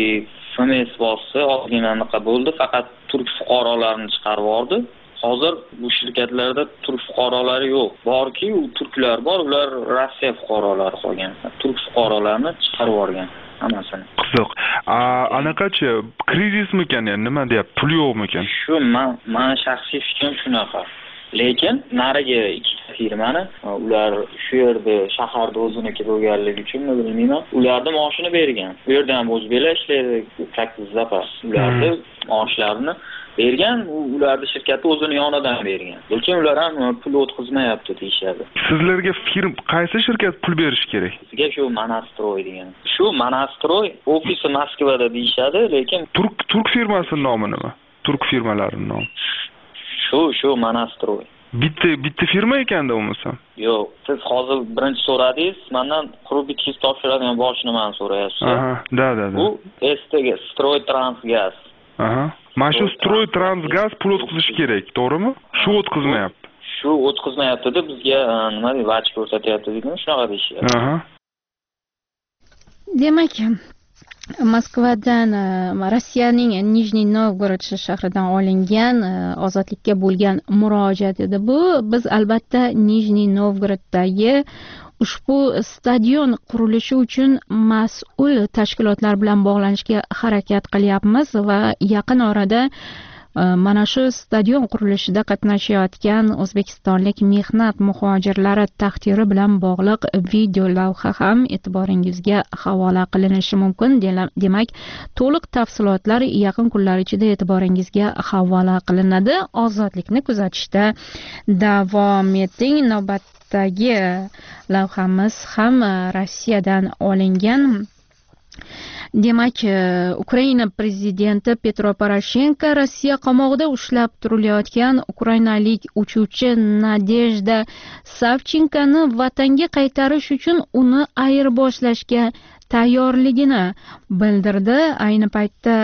FMS bosi ozgina anaqa bo'ldi, faqat turk fuqarolarini chiqarib yubordi. Hozir bu shirkatlarda turk fuqarolari yo'q. Borki, u turklar bor, ular Rossiya fuqarolari qolgan. Turk fuqarolarini chiqarib yuborgan hammasini. Qiziq. Anaqachi krizismikan, ya'ni nima deyapti? Pul yo'qmikan? Shu men shaxsiy fikrim shunaqa. Lekin nariga 2 firmani, ular shu yerda shaharda o'ziniki bo'lganligi uchunmi bilmayman, ularning maoshini bergan. Bu yerda ham o'zbeklar ishlaydi, как zapas. Ularning maoshlarini bergan, ularni shirkati o'zini yonidan bergan. Lekin ular ham pul o'tkazmayapti deyishadi. Sizlarga qaysi shirkat pul berish kerak? Bizga shu Manastroy degan. Shu Manastroy ofisi Moskvada deyishadi, lekin turk firmasining nomi nima? Turk firmalarining nomi. Shu Manastroy. Bitta firma ekanda bo'lmasa? Yo'q, siz hozir birinchi so'radingiz, mendan qurib bitkiz topshiradigan bosh nimani so'rayapsiz? Aha, da. Bu STG, Stroy Transgaz. Aha. Mana shu Stroy Transgaz pul o'tkazish kerak, to'g'rimi? Shu o'tkazmayapti. Shu o'tkazmayapti deb bizga nima deb vaj ko'rsatyapti degan shunaqa deyishyapti. Aha. Demak, Moskvadan Rossiyaning Nijniy Novgorod shahridan olingan ozodlikka bo'lgan murojaat edi bu. Biz albatta Nijniy Novgoroddagi ushbu stadion qurilishi uchun mas'ul tashkilotlar bilan bog'lanishga harakat qilyapmiz va yaqin orada mana shu stadion qurilishida qatnashayotgan o'zbekistonlik mehnat muhojirlari taqdiri bilan bog'liq video lavha ham e'tiboringizga havola qilinishi mumkin. Demak, to'liq tafsilotlar yaqin kunlar ichida e'tiboringizga havola qilinadi. Ozodlikni kuzatishda davom eting. Navbatdagi lavhamiz ham Rossiyadan olingan. Demak, Ukraina prezidenti Petro Poroshenko Rossiya qamoqida ushlab turilayotgan ukrainalik uchuvchi Nadejda Savchenkoni vatanga qaytarish uchun uni ayirboshlashga tayyorligini bildirdi. Ayni paytda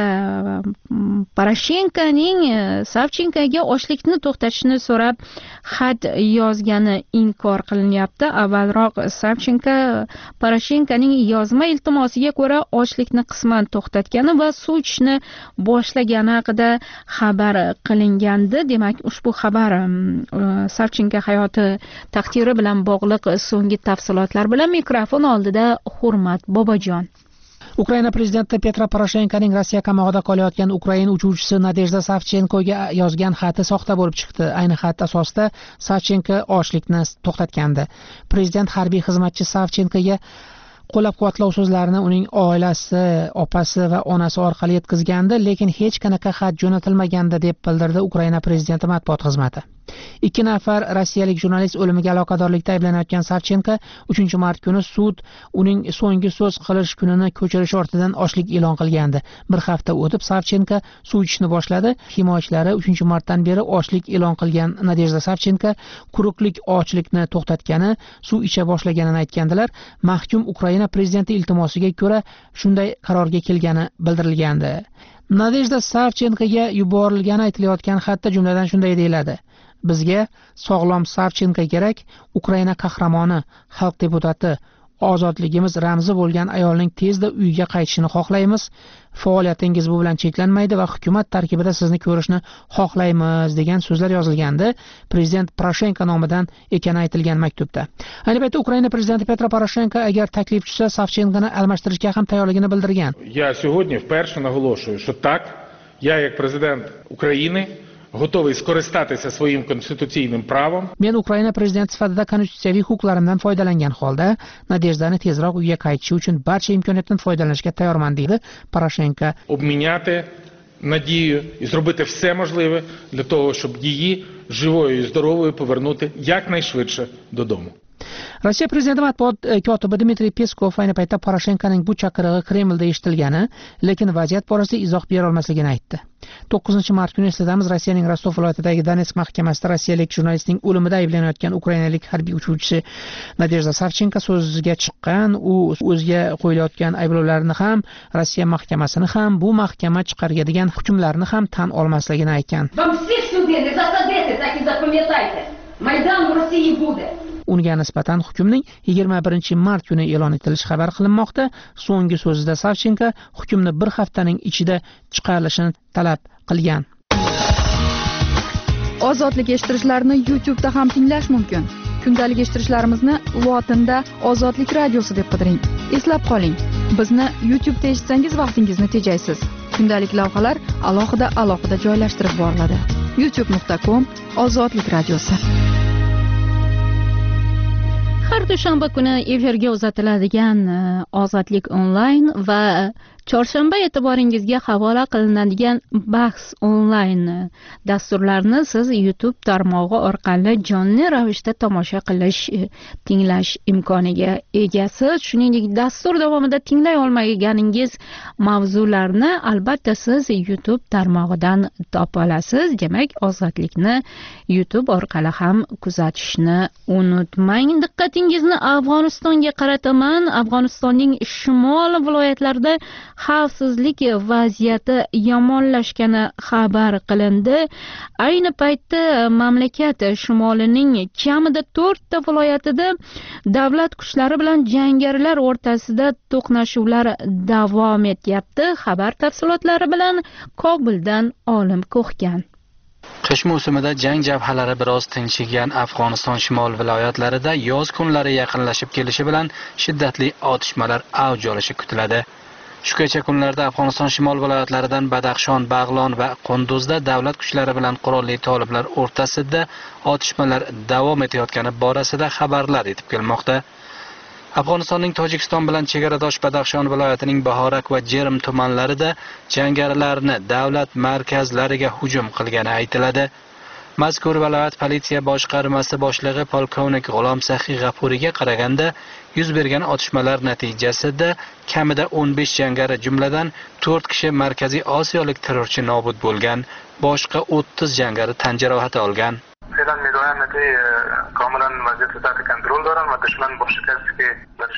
Poroshenkoning Savchenkoga ochlikni to'xtatishni so'rab xat yozgani inkor qilinyapti. Avvalroq Savchenko Poroshenkoning yozma iltimosiga ko'ra ochlikni qisman to'xtatgani va suv ichishni boshlagani haqida xabar qilingandi. Demak, ushbu xabar Savchenko hayoti taqdiri bilan bog'liq so'nggi tafsilotlar bilan mikrofon oldida Hurmat Bobojon. Ukraina prezidenti Petro Poroshenkoning Rossiya qamoqida qolayotgan Ukraina uchuvchisi Nadejda Savchenkoga yozgan xati soxta bo'lib chiqdi. Ayni xat asosida Savchenko ochlikni to'xtatgandi. Prezident harbiy xizmatchi Savchenkoga qo'llab-quvvatlovchi so'zlarini uning oilasi, opasi va onasi orqali yetkazgandi, lekin hech qanaqa xat jo'natilmagandi deb bildirdi Ukraina prezidenti matbuot xizmati. 2 nafar rossiyalik jurnalist o'limiga aloqadorlikda ayblanayotgan Savchenko 3-mart kuni sud uning so'nggi so'z qilish kunini ko'chirish ortidan ochlik e'lon qilgandi. Bir hafta o'tib Savchenko suv ichishni boshladi. Himoyachilari 3-martdan beri ochlik e'lon qilgan Nadejda Savchenko quruqlik ochlikni to'xtatgani, suv icha boshlaganini aytgandilar. Mahkum Ukraina prezidenti iltimosiga ko'ra shunday qarorga kelgani bildirilgandi. Nadejda Savchenkoga yuborilgani aytilayotgan xatda jumladan shunday deyiladi: Bizga sog'lom Savchenko kerak, Ukraina qahramoni, xalq deputati, ozodligimiz ramzi bo'lgan ayolning tezda uyiga qaytishini xohlaymiz. Faoliyatingiz bu bilan cheklanmaydi va hukumat tarkibida sizni ko'rishni xohlaymiz degan so'zlar yozilgandi. Prezident Poroshenko nomidan ekani aytilgan maktubda. Ayni paytda Ukraina prezidenti Petro Poroshenko agar taklif tushsa Savchenkoni almashtirishga ham tayyorligini bildirgan. Я сьогодні вперше наголошую, що так, я як президент України готовий скористатися своїм конституційним правом. Men Ukraina prezidenti sifatida konstitutsiyaviy huquqlarimdan foydalangan holda Nadejdani tezroq uyga qaytishi uchun barcha imkoniyatdan foydalanishga tayyorman deydi Poroshenko. Обміняти надію і зробити все можливе для того, щоб її живою і здоровою повернути якнайшвидше додому. Rossiya prezidenti matbuot kotibi Dmitriy Peskov ayni paytda Poroshenkoning bu chaqirig'i Kremlda eshitilgani, lekin vaziyat borasida izoh bera olmasligini aytdi. 9-mart kuni eslatamiz, Rossiyaning Rostov viloyatidagi Donetsk mahkamasida rossiyalik jurnalistning o'limida ayblanayotgan ukrainalik harbiy uchuvchisi Nadejda Savchenko so'zga chiqqan. U o'ziga qo'yilayotgan ayblovlarni ham, Rossiya mahkamasini ham, bu mahkama chiqaradigan hukmlarni ham tan olmasligini aytgan. Maydan в России будет. Unga nisbatan hukmning 21-mart kuni e'lon etilishi xabar qilinmoqda. So'nggi so'zida Savchenko hukmni bir haftaning ichida chiqarilishini talab qilgan. Ozodlik eshittirishlarni YouTube'da ham tinglash mumkin. Kundalik eshittirishlarimizni lotinda Ozodlik radiosi deb qidiring. Eslab qoling, bizni YouTube'da eshitsangiz vaqtingizni tejaysiz. Kundalik lavhalar alohida joylashtirib boriladi. youtube.com Ozodlik radiosi. har dushanba kuni efirga uzatiladigan Ozodlik onlayn va chorshanba e'tiboringizga havola qilinadigan bahs onlayn dasturlarni siz YouTube tarmog'i orqali jonli ravishda tomosha qilish, tinglash imkoniga egasiz. Shuningdek, dastur davomida tinglay olmaganingiz mavzularni albatta siz YouTube tarmog'idan topa olasiz. Demak, Ozodlikni YouTube orqali ham kuzatishni unutmang. Diqqatingizni Afg'onistonga qarataman. Afg'onistonning shimol viloyatlarida xavfsizlik vaziyati yomonlashgani xabar qilindi. Ayni paytda mamlakat shimolining kamida 4 ta viloyatida davlat kuchlari bilan jangarilar o'rtasida to'qnashuvlar davom etyapti. Xabar tafsilotlari bilan Kobuldan Olim Ko'xgan. Qish mavsumida jang jabhalari biroz tinchigan Afg'oniston shimol viloyatlarida yoz kunlari yaqinlashib kelishi bilan shiddatli otishmalar avj olishi kutiladi. Shu kecha kunlarda Afg'oniston shimol viloyatlaridan Badaxshon, Bag'lon va Qunduzda davlat kuchlari bilan qurolli toliblar o'rtasida otishmalar davom etayotgani borasida xabarlar yetib kelmoqda. Afg'onistonning Tojikiston bilan chegaradosh Badaxshon viloyatining Bahorak va Jerim tumanlarida jangarilarni davlat markazlariga hujum qilgani aytiladi. Mazkur viloyat politsiya boshqarmasi boshlig'i polkovnik G'ulom Saxiy G'afuriga qaraganda, yuz bergan otishmalar natijasida kamida 15 jangari jumladan 4 kishi Markaziy Osiyolik terrorchi nobud bo'lgan, boshqa 30 jangari tan jarohati olgan. فعلا میدونم که کاملا وضعیت تحت کنترل دارن و دشمن با شکستی که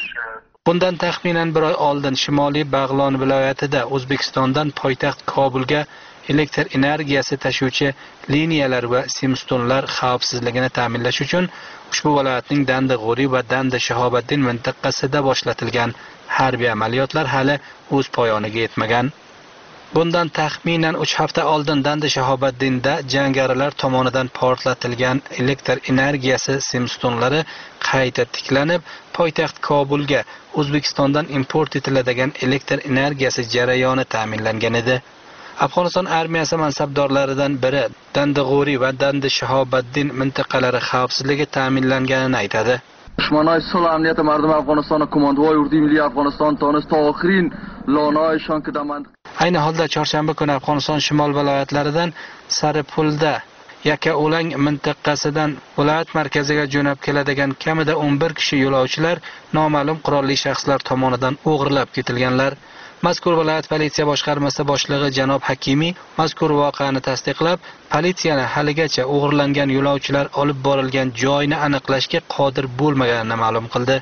Bundan taxminan bir oy oldin Shimoliy Bag'lon viloyatida O'zbekistondan poytaxt Kobulga elektr energiyasi tashuvchi liniyalar va simstonlar xavfsizligini ta'minlash uchun ushbu viloyatning Dandi-G'ori va Dandi-Shahobaddin mintaqasida boshlatilgan harbiy amaliyotlar hali o'z poyoniga yetmagan. Bundan taxminan 3 hafta oldin Dandi-Shahobaddinda jangarilar tomonidan portlatilgan elektr energiyasi simstonlari qayta tiklanib, poytaxt Kobulga O'zbekistondan import etiladigan elektr energiyasi jarayoni ta'minlangan edi. Afg'oniston armiyasi mansabdorlaridan biri Dandi-G'ori va Dandi-Shahobaddin mintaqalari xavfsizligi ta'minlanganini aytadi. دشمنای صلح امنیت مردم افغانستان و کماندوهای اردوی ملی افغانستان تانست تا آخرین لانه‌هایشان که در منطقه Ayni holda chorshanba kuni Afg'oniston shimol viloyatlaridan Saripulda Yakao'lang mintaqasidan viloyat markaziga jo'nab keladigan kamida 11 kishi yo'lovchilar noma'lum qurolli shaxslar tomonidan o'g'irlab ketilganlar. Mazkur viloyat politsiya boshqarmasi boshlig'i janob Hakimiy mazkur voqeani tasdiqlab, politsiyani haligacha o'g'irlangan yo'lovchilar olib borilgan joyni aniqlashga qodir bo'lmaganini ma'lum qildi.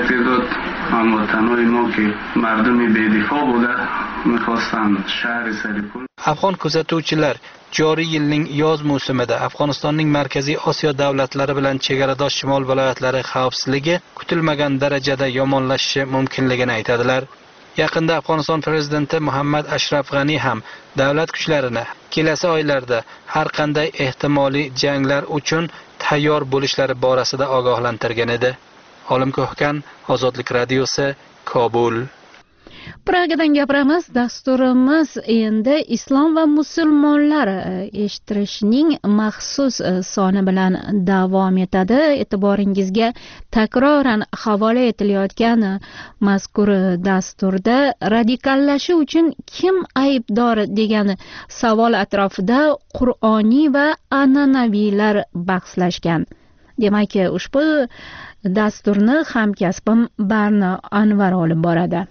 Afg'on kuzatuvchilar joriy yilning yoz mavsumida Afg'onistonning Markaziy Osiyo davlatlari bilan chegaradosh shimol viloyatlari xavfsizligi kutilmagan darajada yomonlashishi mumkinligini aytadilar. Yaqinda Afg'oniston prezidenti Muhammad Ashraf G'ani ham davlat kuchlarini kelasi oylarda har qanday ehtimoliy janglar uchun tayyor bo'lishlari borasida ogohlantirgan edi. Olim Ko'xgan, Ozodlik radiosi, Kobul. Pragadan gapiramiz. Dasturimiz endi islom va musulmonlar eshittirishning maxsus soni bilan davom etadi. E'tiboringizga takroran havola etilayotgan mazkur dasturda radikallashish uchun kim aybdor degan savol atrofida Qur'oniy va an'anaviylar bahslashgan. Demak, ushbu dasturni hamkasbim Barno Anvar olib boradi.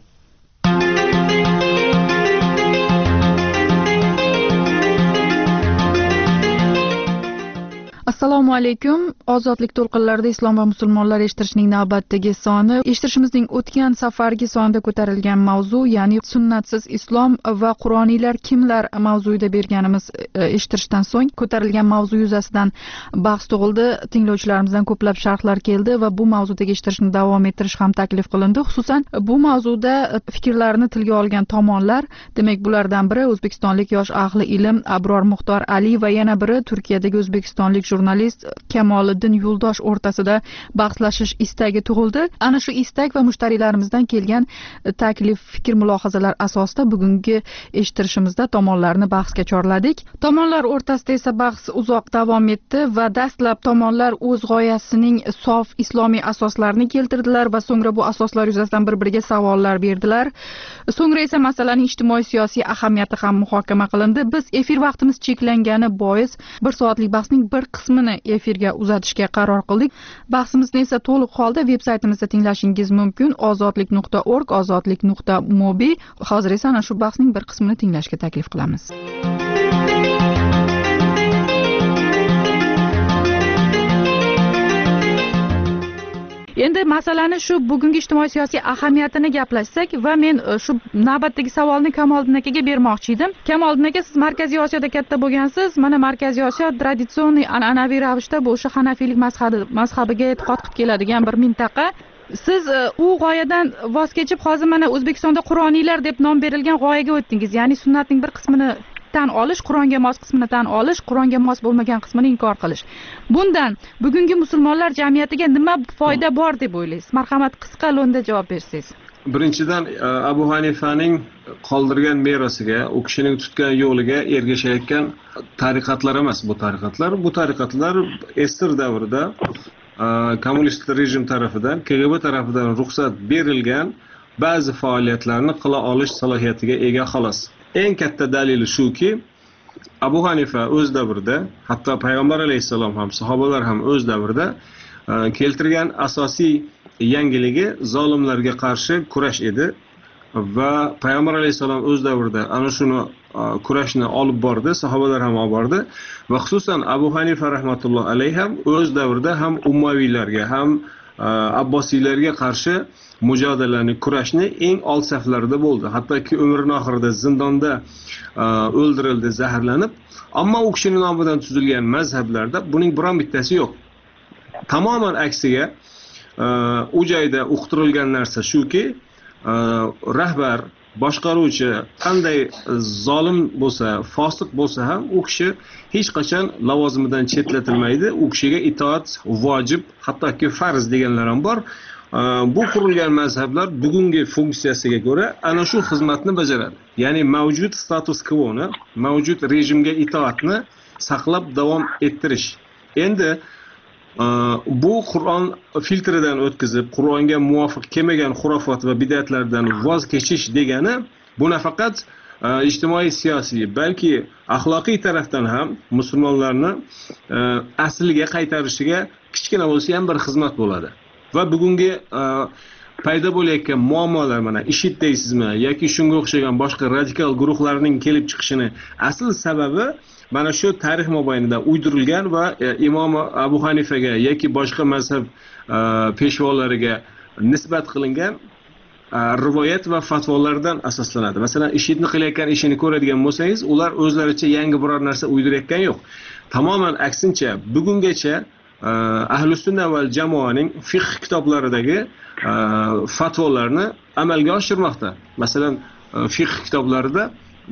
Assalomu alaykum. Ozodlik to'lqinlarida islom va musulmonlar eshittirishning navbatdagi soni. Eshittirishimizning o'tgan safargi sonida ko'tarilgan mavzu, ya'ni sunnatsiz islom va qur'oniylar kimlar mavzuida berganimiz eshittirishdan so'ng ko'tarilgan mavzu yuzasidan bahs tug'ildi. Tinglovchilarimizdan ko'plab sharhlar keldi va bu mavzudagi eshittirishni davom ettirish ham taklif qilindi. Xususan, bu mavzuda fikrlarini tilga olgan tomonlar, demak, bulardan biri o'zbekistonlik yosh ahli ilm Abror Muxtor Ali va yana biri Turkiyadagi o'zbekistonlik jurnalist Kamoliddin Yo'ldosh o'rtasida bahslashish istagi tug'ildi. Ana shu istak va mushtariylarimizdan kelgan taklif, fikr, mulohazalar asosida bugungi eshittirishimizda tomonlarni bahsga chorladik. Tomonlar o'rtasida esa bahs uzoq davom etdi va dastlab tomonlar o'z g'oyasining sof islomiy asoslarini keltirdilar va so'ngra bu asoslar yuzasidan bir-biriga savollar berdilar. So'ngra esa masalaning ijtimoiy-siyosiy ahamiyati ham muhokama qilindi. Biz efir vaqtimiz cheklangani bois 1 soatlik bahsning bir qismini efirga uzatishga qaror qildik. Bahsimizni esa to'liq holda veb-saytimizda tinglashingiz mumkin. ozodlik.org, ozodlik.mobi. Hozir esa ana shu bahsning bir qismini tinglashga taklif qilamiz. Endi masalani shu bugungi ijtimoiy-siyosiy ahamiyatini gaplashsak va men shu navbatdagi savolni Kamoliddin akaga bermoqchi edim. Kamoliddin aka, siz Markaziy Osiyoda katta bo'lgansiz. Mana Markaziy Osiyo traditsion an'anaviy ravishda bu o'sha Hanafiylik mazhabiga e'tiqod qilib keladigan bir mintaqa. Siz u g'oyadan voz kechib hozir mana O'zbekistonda Qur'oniylar deb nom berilgan g'oyaga o'tdingiz. Ya'ni sunnatning bir qismini tan olish, Qur'onga mos qismini tan olish, Qur'onga mos bo'lmagan qismini inkor qilish. Bundan bugungi musulmonlar jamiyatiga nima foyda bor deb o'ylaysiz? Marhamat, qisqa lo'nda javob bersangiz. Birinchidan Abu Hanifaning qoldirgan merosiga, u kishining tutgan yo'liga ergashayotgan tariqatlar emas bu tariqatlar. Bu tariqatlar Ester davrida kommunist rejim tarafidan, KGB tarafidan ruxsat berilgan ba'zi faoliyatlarni qila olish salohiyatiga ega xolos. Eng katta dalili shuki, Abu Hanifa o'z davrida, hatto payg'ambar alayhisalom ham, sahobalar ham o'z davrida keltirgan asosiy yangiligi zolimlarga qarshi kurash edi va payg'ambar alayhisalom o'z davrida ana shuni kurashni olib bordi, sahobalar ham olib bordi va xususan Abu Hanifa rahmatulloh alayhi ham o'z davrida ham Ummaviylarga ham Abbosiylarga qarshi mujodalani, kurashni eng old saflarida bo'ldi. Hattoki umrining oxirida zindonda o'ldirildi, zaharlanib. Ammo u kishining nomidan tuzilgan mazhablarda buning biron bittasi yo'q. Tamoman aksiga u joyda o'qitilgan narsa shuki, rahbar, boshqaruvchi qanday zolim bo'lsa, fosiq bo'lsa ham u kishi hech qachon lavozimidan chetlatilmaydi. U kishiga itoat vojib, hattoki farz deganlar ham bor. Bu qurilgan mazhablar bugungi funksiyasiga ko'ra ana shu xizmatni bajaradi. Ya'ni mavjud status quo-ni, mavjud rejimga itoatni saqlab davom ettirish. Endi bu Qur'on filtridan o'tkazib, Qur'onga muvofiq kelmagan xurofot va bidatlardan voz kechish degani bu nafaqat ijtimoiy siyosiy, balki axloqiy tarafdan ham musulmonlarni asliga qaytarishiga kichkina bo'lsa ham bir xizmat bo'ladi. Va bugungi paydo bo'layotgan muammolar, mana IShID deysizmi yoki shunga o'xshagan boshqa radikal guruhlarning kelib chiqishini asl sababi mana shu tarix mobaynida uydirilgan va Imom Abu Hanifaga yoki boshqa mazhab peshvolariga nisbat qilingan rivoyat va fatvolardan asoslanadi. Masalan, IShIDni qilayotgan ishini ko'radigan bo'lsangiz, ular o'zlaricha yangi biror narsa uydirayotgan yo'q. Tamoman aksincha, bugungacha Ahli sunna val jamoaning fiqh kitoblaridagi fatvolarni amalga oshirmoqda. Masalan, fiqh kitoblarida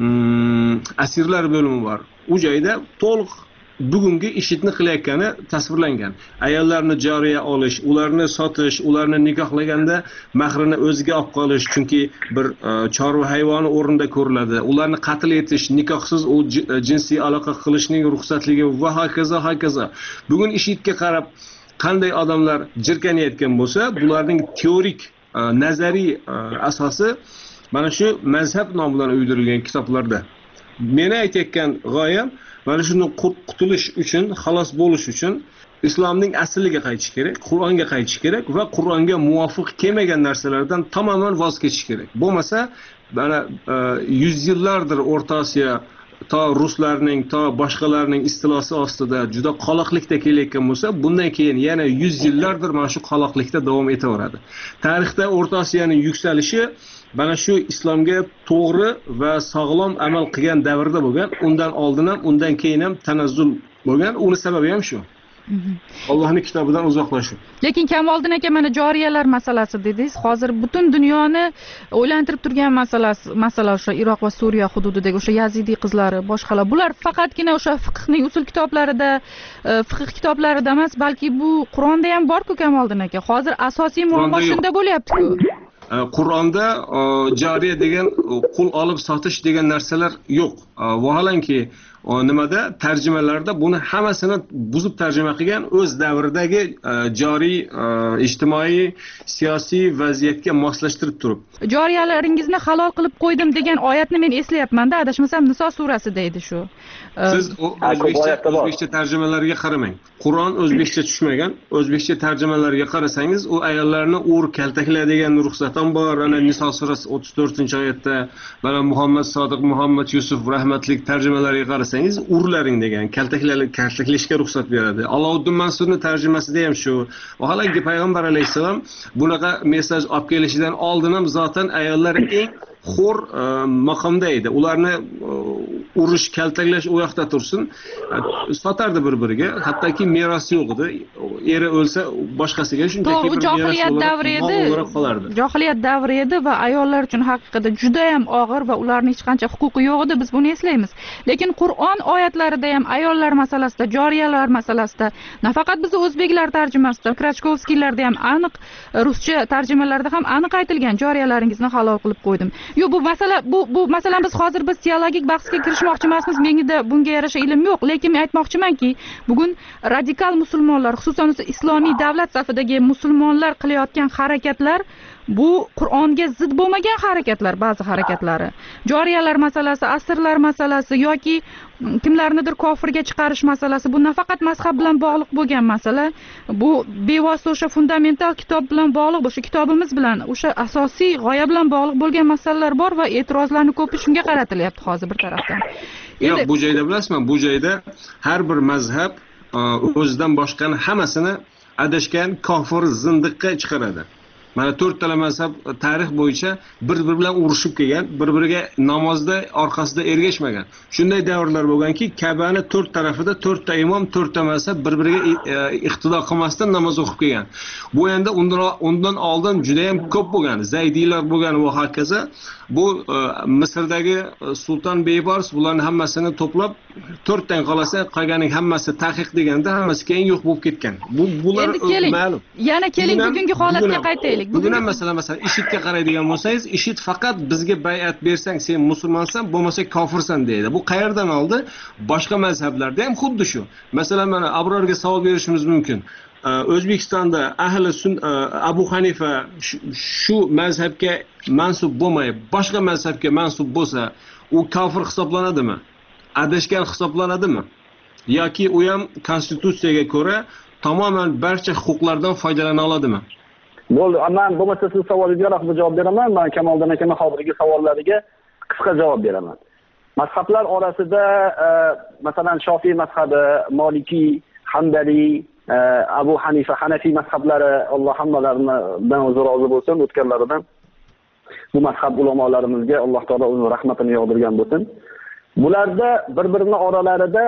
asirlar bo'limi bor. U joyda to'liq bugungi IShIDni qilayotgani tasvirlangan. Ayollarni joriya olish, ularni sotish, ularni nikohlaganda mahrini o'ziga olib qolish, chunki bir chorva hayvoni o'rnida ko'riladi. Ularni qatl etish, nikohsiz u jinsiy aloqa qilishning ruxsatligi va hokazo. Bugun IShIDga qarab qanday odamlar jirkanayotgan bo'lsa, bularning teorik, nazariy asosi mana shu mazhab nomidan uydirilgan kitoblarda. Meni aytayotgan g'oyam mana shuni qutulish uchun, xalos bo'lish uchun islomning asliga qaytish kerak, Qur'onga qaytish kerak va Qur'onga muvofiq kelmagan narsalardan tamoman voz kechish kerak. Bo'lmasa, mana 100 yillardir O'rta Osiyo to ruslarning, to boshqalarning istilosi ostida juda qoloqlikda kelayotgan bo'lsa, bundan keyin yana 100 yillardir mana shu qoloqlikda davom etaveradi. Tarixda O'rta Osiyoning yuksalishi mana shu islomga to'g'ri va sog'lom amal qilgan davrda bo'lgan, undan oldin ham, undan keyin ham tanazzul bo'lgan. Uni sababi ham shu. Allohning kitobidan uzoqlashuv. Lekin Kamoliddin aka, mana joriyalar masalasi dedingiz. Hozir butun dunyoni o'ylantirib turgan masala o'sha Iroq va Suriya hududidagi o'sha Yazidiy qizlari, boshqalar. Bular faqatgina o'sha fiqhning usul kitoblarida, fiqh kitoblarida emas, balki bu Qur'onda ham bor-ku Kamoliddin aka. Hozir asosiy muammo shunda bo'lyapti-ku. Qur'onda joriya degan qul olib sotish degan narsalar yo'q. Vaholanki nimada tarjimalarda buni hammasini buzib tarjima qilgan, o'z davridagi joriy ijtimoiy siyosiy vaziyatga moslashtirib turib. Joriyalaringizni halol qilib qo'ydim degan oyatni men eslayapman-da, adashmasam Niso surasida edi shu. Siz o'zbekcha tarjimalarga qaramang. Qur'on o'zbekcha tushmagan, o'zbekcha tarjimalarga qarasangiz, u ayollarni kaltakla degan ruxsat ham bor. Ana Niso surasi 34-oyatda, mana Muhammad Sodiq, Muhammad Yusuf rahmatlik tarjimalariga qarasangiz, urlaring degan, kaltaklashga ruxsat beradi. Alovuddin Mansurning tarjimasida ham shu. Vaholanki payg'ambar alayhisalom bunaqa mesaj olib kelishidan oldin ham zotan ayollar eng xo'r maqomda edi. Ularni urish, kaltaklash u yoqda tursin, sotardi bir-biriga. Hattoki meros yo'q edi. Eri o'lsa boshqasiga shunchaki bir johiliyat davri edi. Johiliyat davri edi va ayollar uchun haqiqatda juda ham og'ir va ularning hech qancha huquqi yo'q edi, biz buni eslaymiz. Lekin Qur'on oyatlarida ham ayollar masalasida, joriyalar masalasida, nafaqat bizning o'zbeklar tarjimasida, Krachkovskiylarda ham aniq, ruscha tarjimalarda ham aniq aytilgan, joriyalaringizni halol qilib qo'ydim. Yo'q, bu masala bu masalan biz teologik bahsga kirishmoqchi emasmiz. Menga bunga yarasha ilm yo'q, lekin men aytmoqchimanki, bugun radikal musulmonlar, xususan islomiy davlat safidagi musulmonlar qilayotgan harakatlar bu Qur'onga zid bo'lmagan harakatlar, ba'zi harakatlari. Joriyalar masalasi, asrlar masalasi yoki kimlarnidir kofirga chiqarish masalasi, bu nafaqat mazhab bilan bog'liq bo'lgan masala, bu bevosita o'sha fundamental kitob bilan bog'liq, o'sha kitobimiz bilan, o'sha asosiy g'oya bilan bog'liq bo'lgan masalalar bor va e'tirozlarning ko'pi shunga qaratilyapti hozir bir tarafdan. Yo'q, bu joyda bilasizmi, bu joyda har bir mazhab o'zidan boshqani hammasini adashgan kofir, zindiqqa chiqaradi. Mana 4 ta mazhab tarix bo'yicha bir-biri bilan urushib kelgan, bir-biriga namozda orqasida ergashmagan. Shunday davrlar bo'lganki, Ka'bani 4 tarafida 4 ta imom, 4 ta mazhab bir-biriga iqtido qilmasdan namoz o'qib kelgan. Bu endi undan oldin juda ham ko'p bo'lgan, Zaydiylar bo'lgan va hokazo. Bu Misrdagi sulton Beybars bularning hammasini to'plab 4 tang qolasa, qolganining hammasi taqiq deganda hammasi keyin yo'q bo'lib ketgan. Bular ma'lum. Yana keling bugungi holatga qaytaylik. Bugun ham masalan IShIDga qaraydigan bo'lsangiz, IShID faqat bizga bay'at bersang sen musulmonsan, bo'lmasa kofirsan deydi. Bu qayerdan oldi? Boshqa mazhablarda ham xuddi shu. Masalan, mana Abrorga savol berishimiz mumkin. O'zbekistonda ahli Abu Hanifa shu mazhabga mansub bo'lmay, boshqa mazhabga mansub bo'lsa, u kofir hisoblanadimi? Adashgan hisoblanadimi? Yoki u ham konstitutsiyaga ko'ra tamoman barcha huquqlardan foydalana oladimi? Bo'ldi, men bo'lmasa siz savolingizga rahmat javob beraman. Men Kamoliddin akaning hozirgi savollariga qisqa javob beraman. Mazhablar orasida masalan Shofiy mazhabi, Maliki, Hanbali, Abu Hanifa, Hanafiy mazhablari, Alloh hammalarini o'zi rozi bo'lsin, o'tganlaridan bu mazhab ulamolarimizga Alloh taolo o'z rahmatini yog'dirgan bo'lsin. Bularda bir-birini oralarida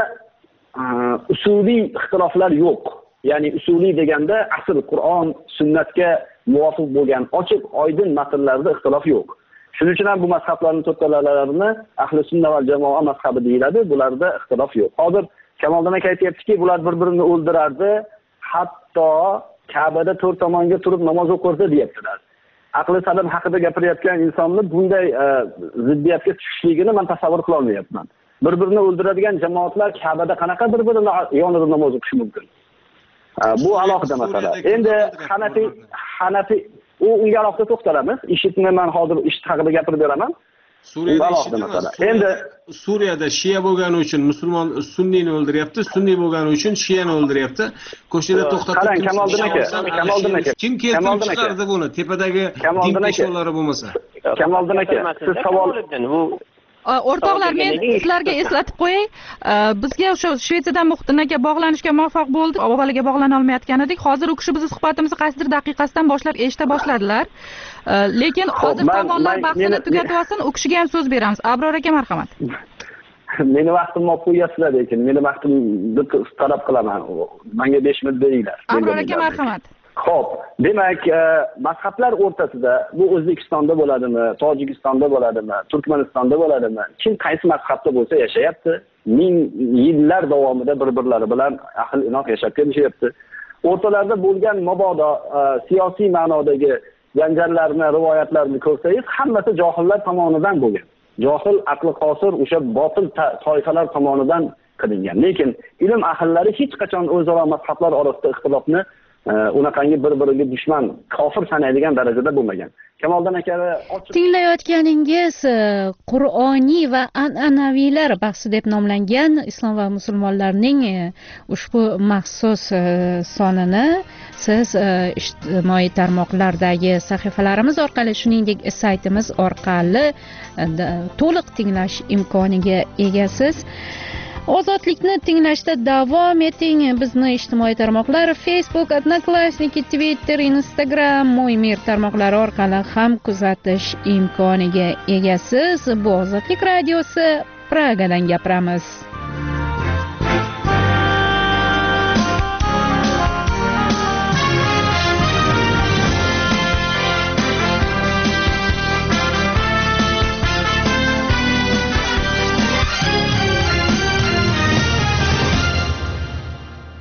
usuliy ixtiloflar yo'q. Ya'ni usuliy deganda asl Qur'on, sunnatga muvofiq bo'lgan ochiq, oydin matnlarda ixtilof yo'q. Shuning uchun ham bu mazhablarning to'rttalarini ahli sunna va jamoa mazhabi deyiladi. Bularda ixtilof yo'q. Hozir Kamoliddin aka aytayaptiki, bular bir-birini o'ldirardi, hatto Ka'bada 4 tomonga turib namoz o'qirdi deyaptilar. Aqli salim haqida gapirayotgan insonni bunday ziddiyatga tushishligini men tasavvur qila olmayapman. Bir-birini o'ldiradigan jamoatlar Ka'bada qanaqa bir-birini yonida namoz o'qishi mumkin? Bu alohida masala. Endi Hanafi unga alohida to'xtalamiz. IShIDni men hozir IShID haqida gapirib beraman. Endi Suriyada Shia bo'lgani uchun musulmon sunniyni o'ldiryapti, sunniy bo'lgani uchun Shiyani o'ldiryapti. Qo'shida to'xtatib Kamoliddin aka. Kim keltirib chiqardi buni? Tepadagi din peshvolari bo'lmasa. Kamoliddin aka, siz savol O'rtoqlar, men sizlarga eslatib qo'yay. Bizga o'sha Shvetsiyadan Muxtinaga bog'lanishga muvaffaq bo'ldik. Avvaliga bog'lana olmayotgan edik. Hozir u kishi bizning suhbatimizni qaysidir daqiqasidan boshlab eshita boshladilar. Lekin hozir tomonlar bahsini tugatib olsin, u kishiga ham so'z beramiz. Abror aka, marhamat. meni vaqtimni olib qo'yyapsizlar lekin meni vaqtimni talab qilaman. Menga 5 minut beringlar. Abror aka, marhamat. Xo'p, demak, mazhablar o'rtasida bu O'zbekistonda bo'ladimi, Tojikistonda bo'ladimi, Turkmanistonda bo'ladimi, kim qaysi mazhabda bo'lsa yashayapti. Ming yillar davomida bir-birlari bilan ahil-inoq yashab kelishyapti. O'rtalarida bo'lgan mabodo siyosiy ma'nodagi janjallarni, rivoyatlarni ko'rsangiz, hammasi johillar tomonidan bo'lgan. Johil, aqli qosir o'sha botil toifalar tomonidan qilingan. Lekin ilm ahllari hech qachon o'zaro mazhablar orasida ixtilofni unaqangi bir-biriga dushman, kofir sanaydigan darajada bo'lmagan. Kamoliddin aka tinglayotganingiz Qur'oniy va an'anaviylar bahsi deb nomlangan islom va musulmonlarning ushbu maxsus sonini siz ijtimoiy tarmoqlardagi sahifalarimiz orqali, shuningdek saytimiz orqali to'liq tinglash imkoniga egasiz. Ozodlikni tinglashda davom eting. Bizni ijtimoiy tarmoqlar Facebook, Odnoklassniki, Twitter, Instagram, Mo'ymir tarmoqlari orqali ham kuzatish imkoniga egasiz. Bu Ozodlik radiosi, Pragadan gapiramiz.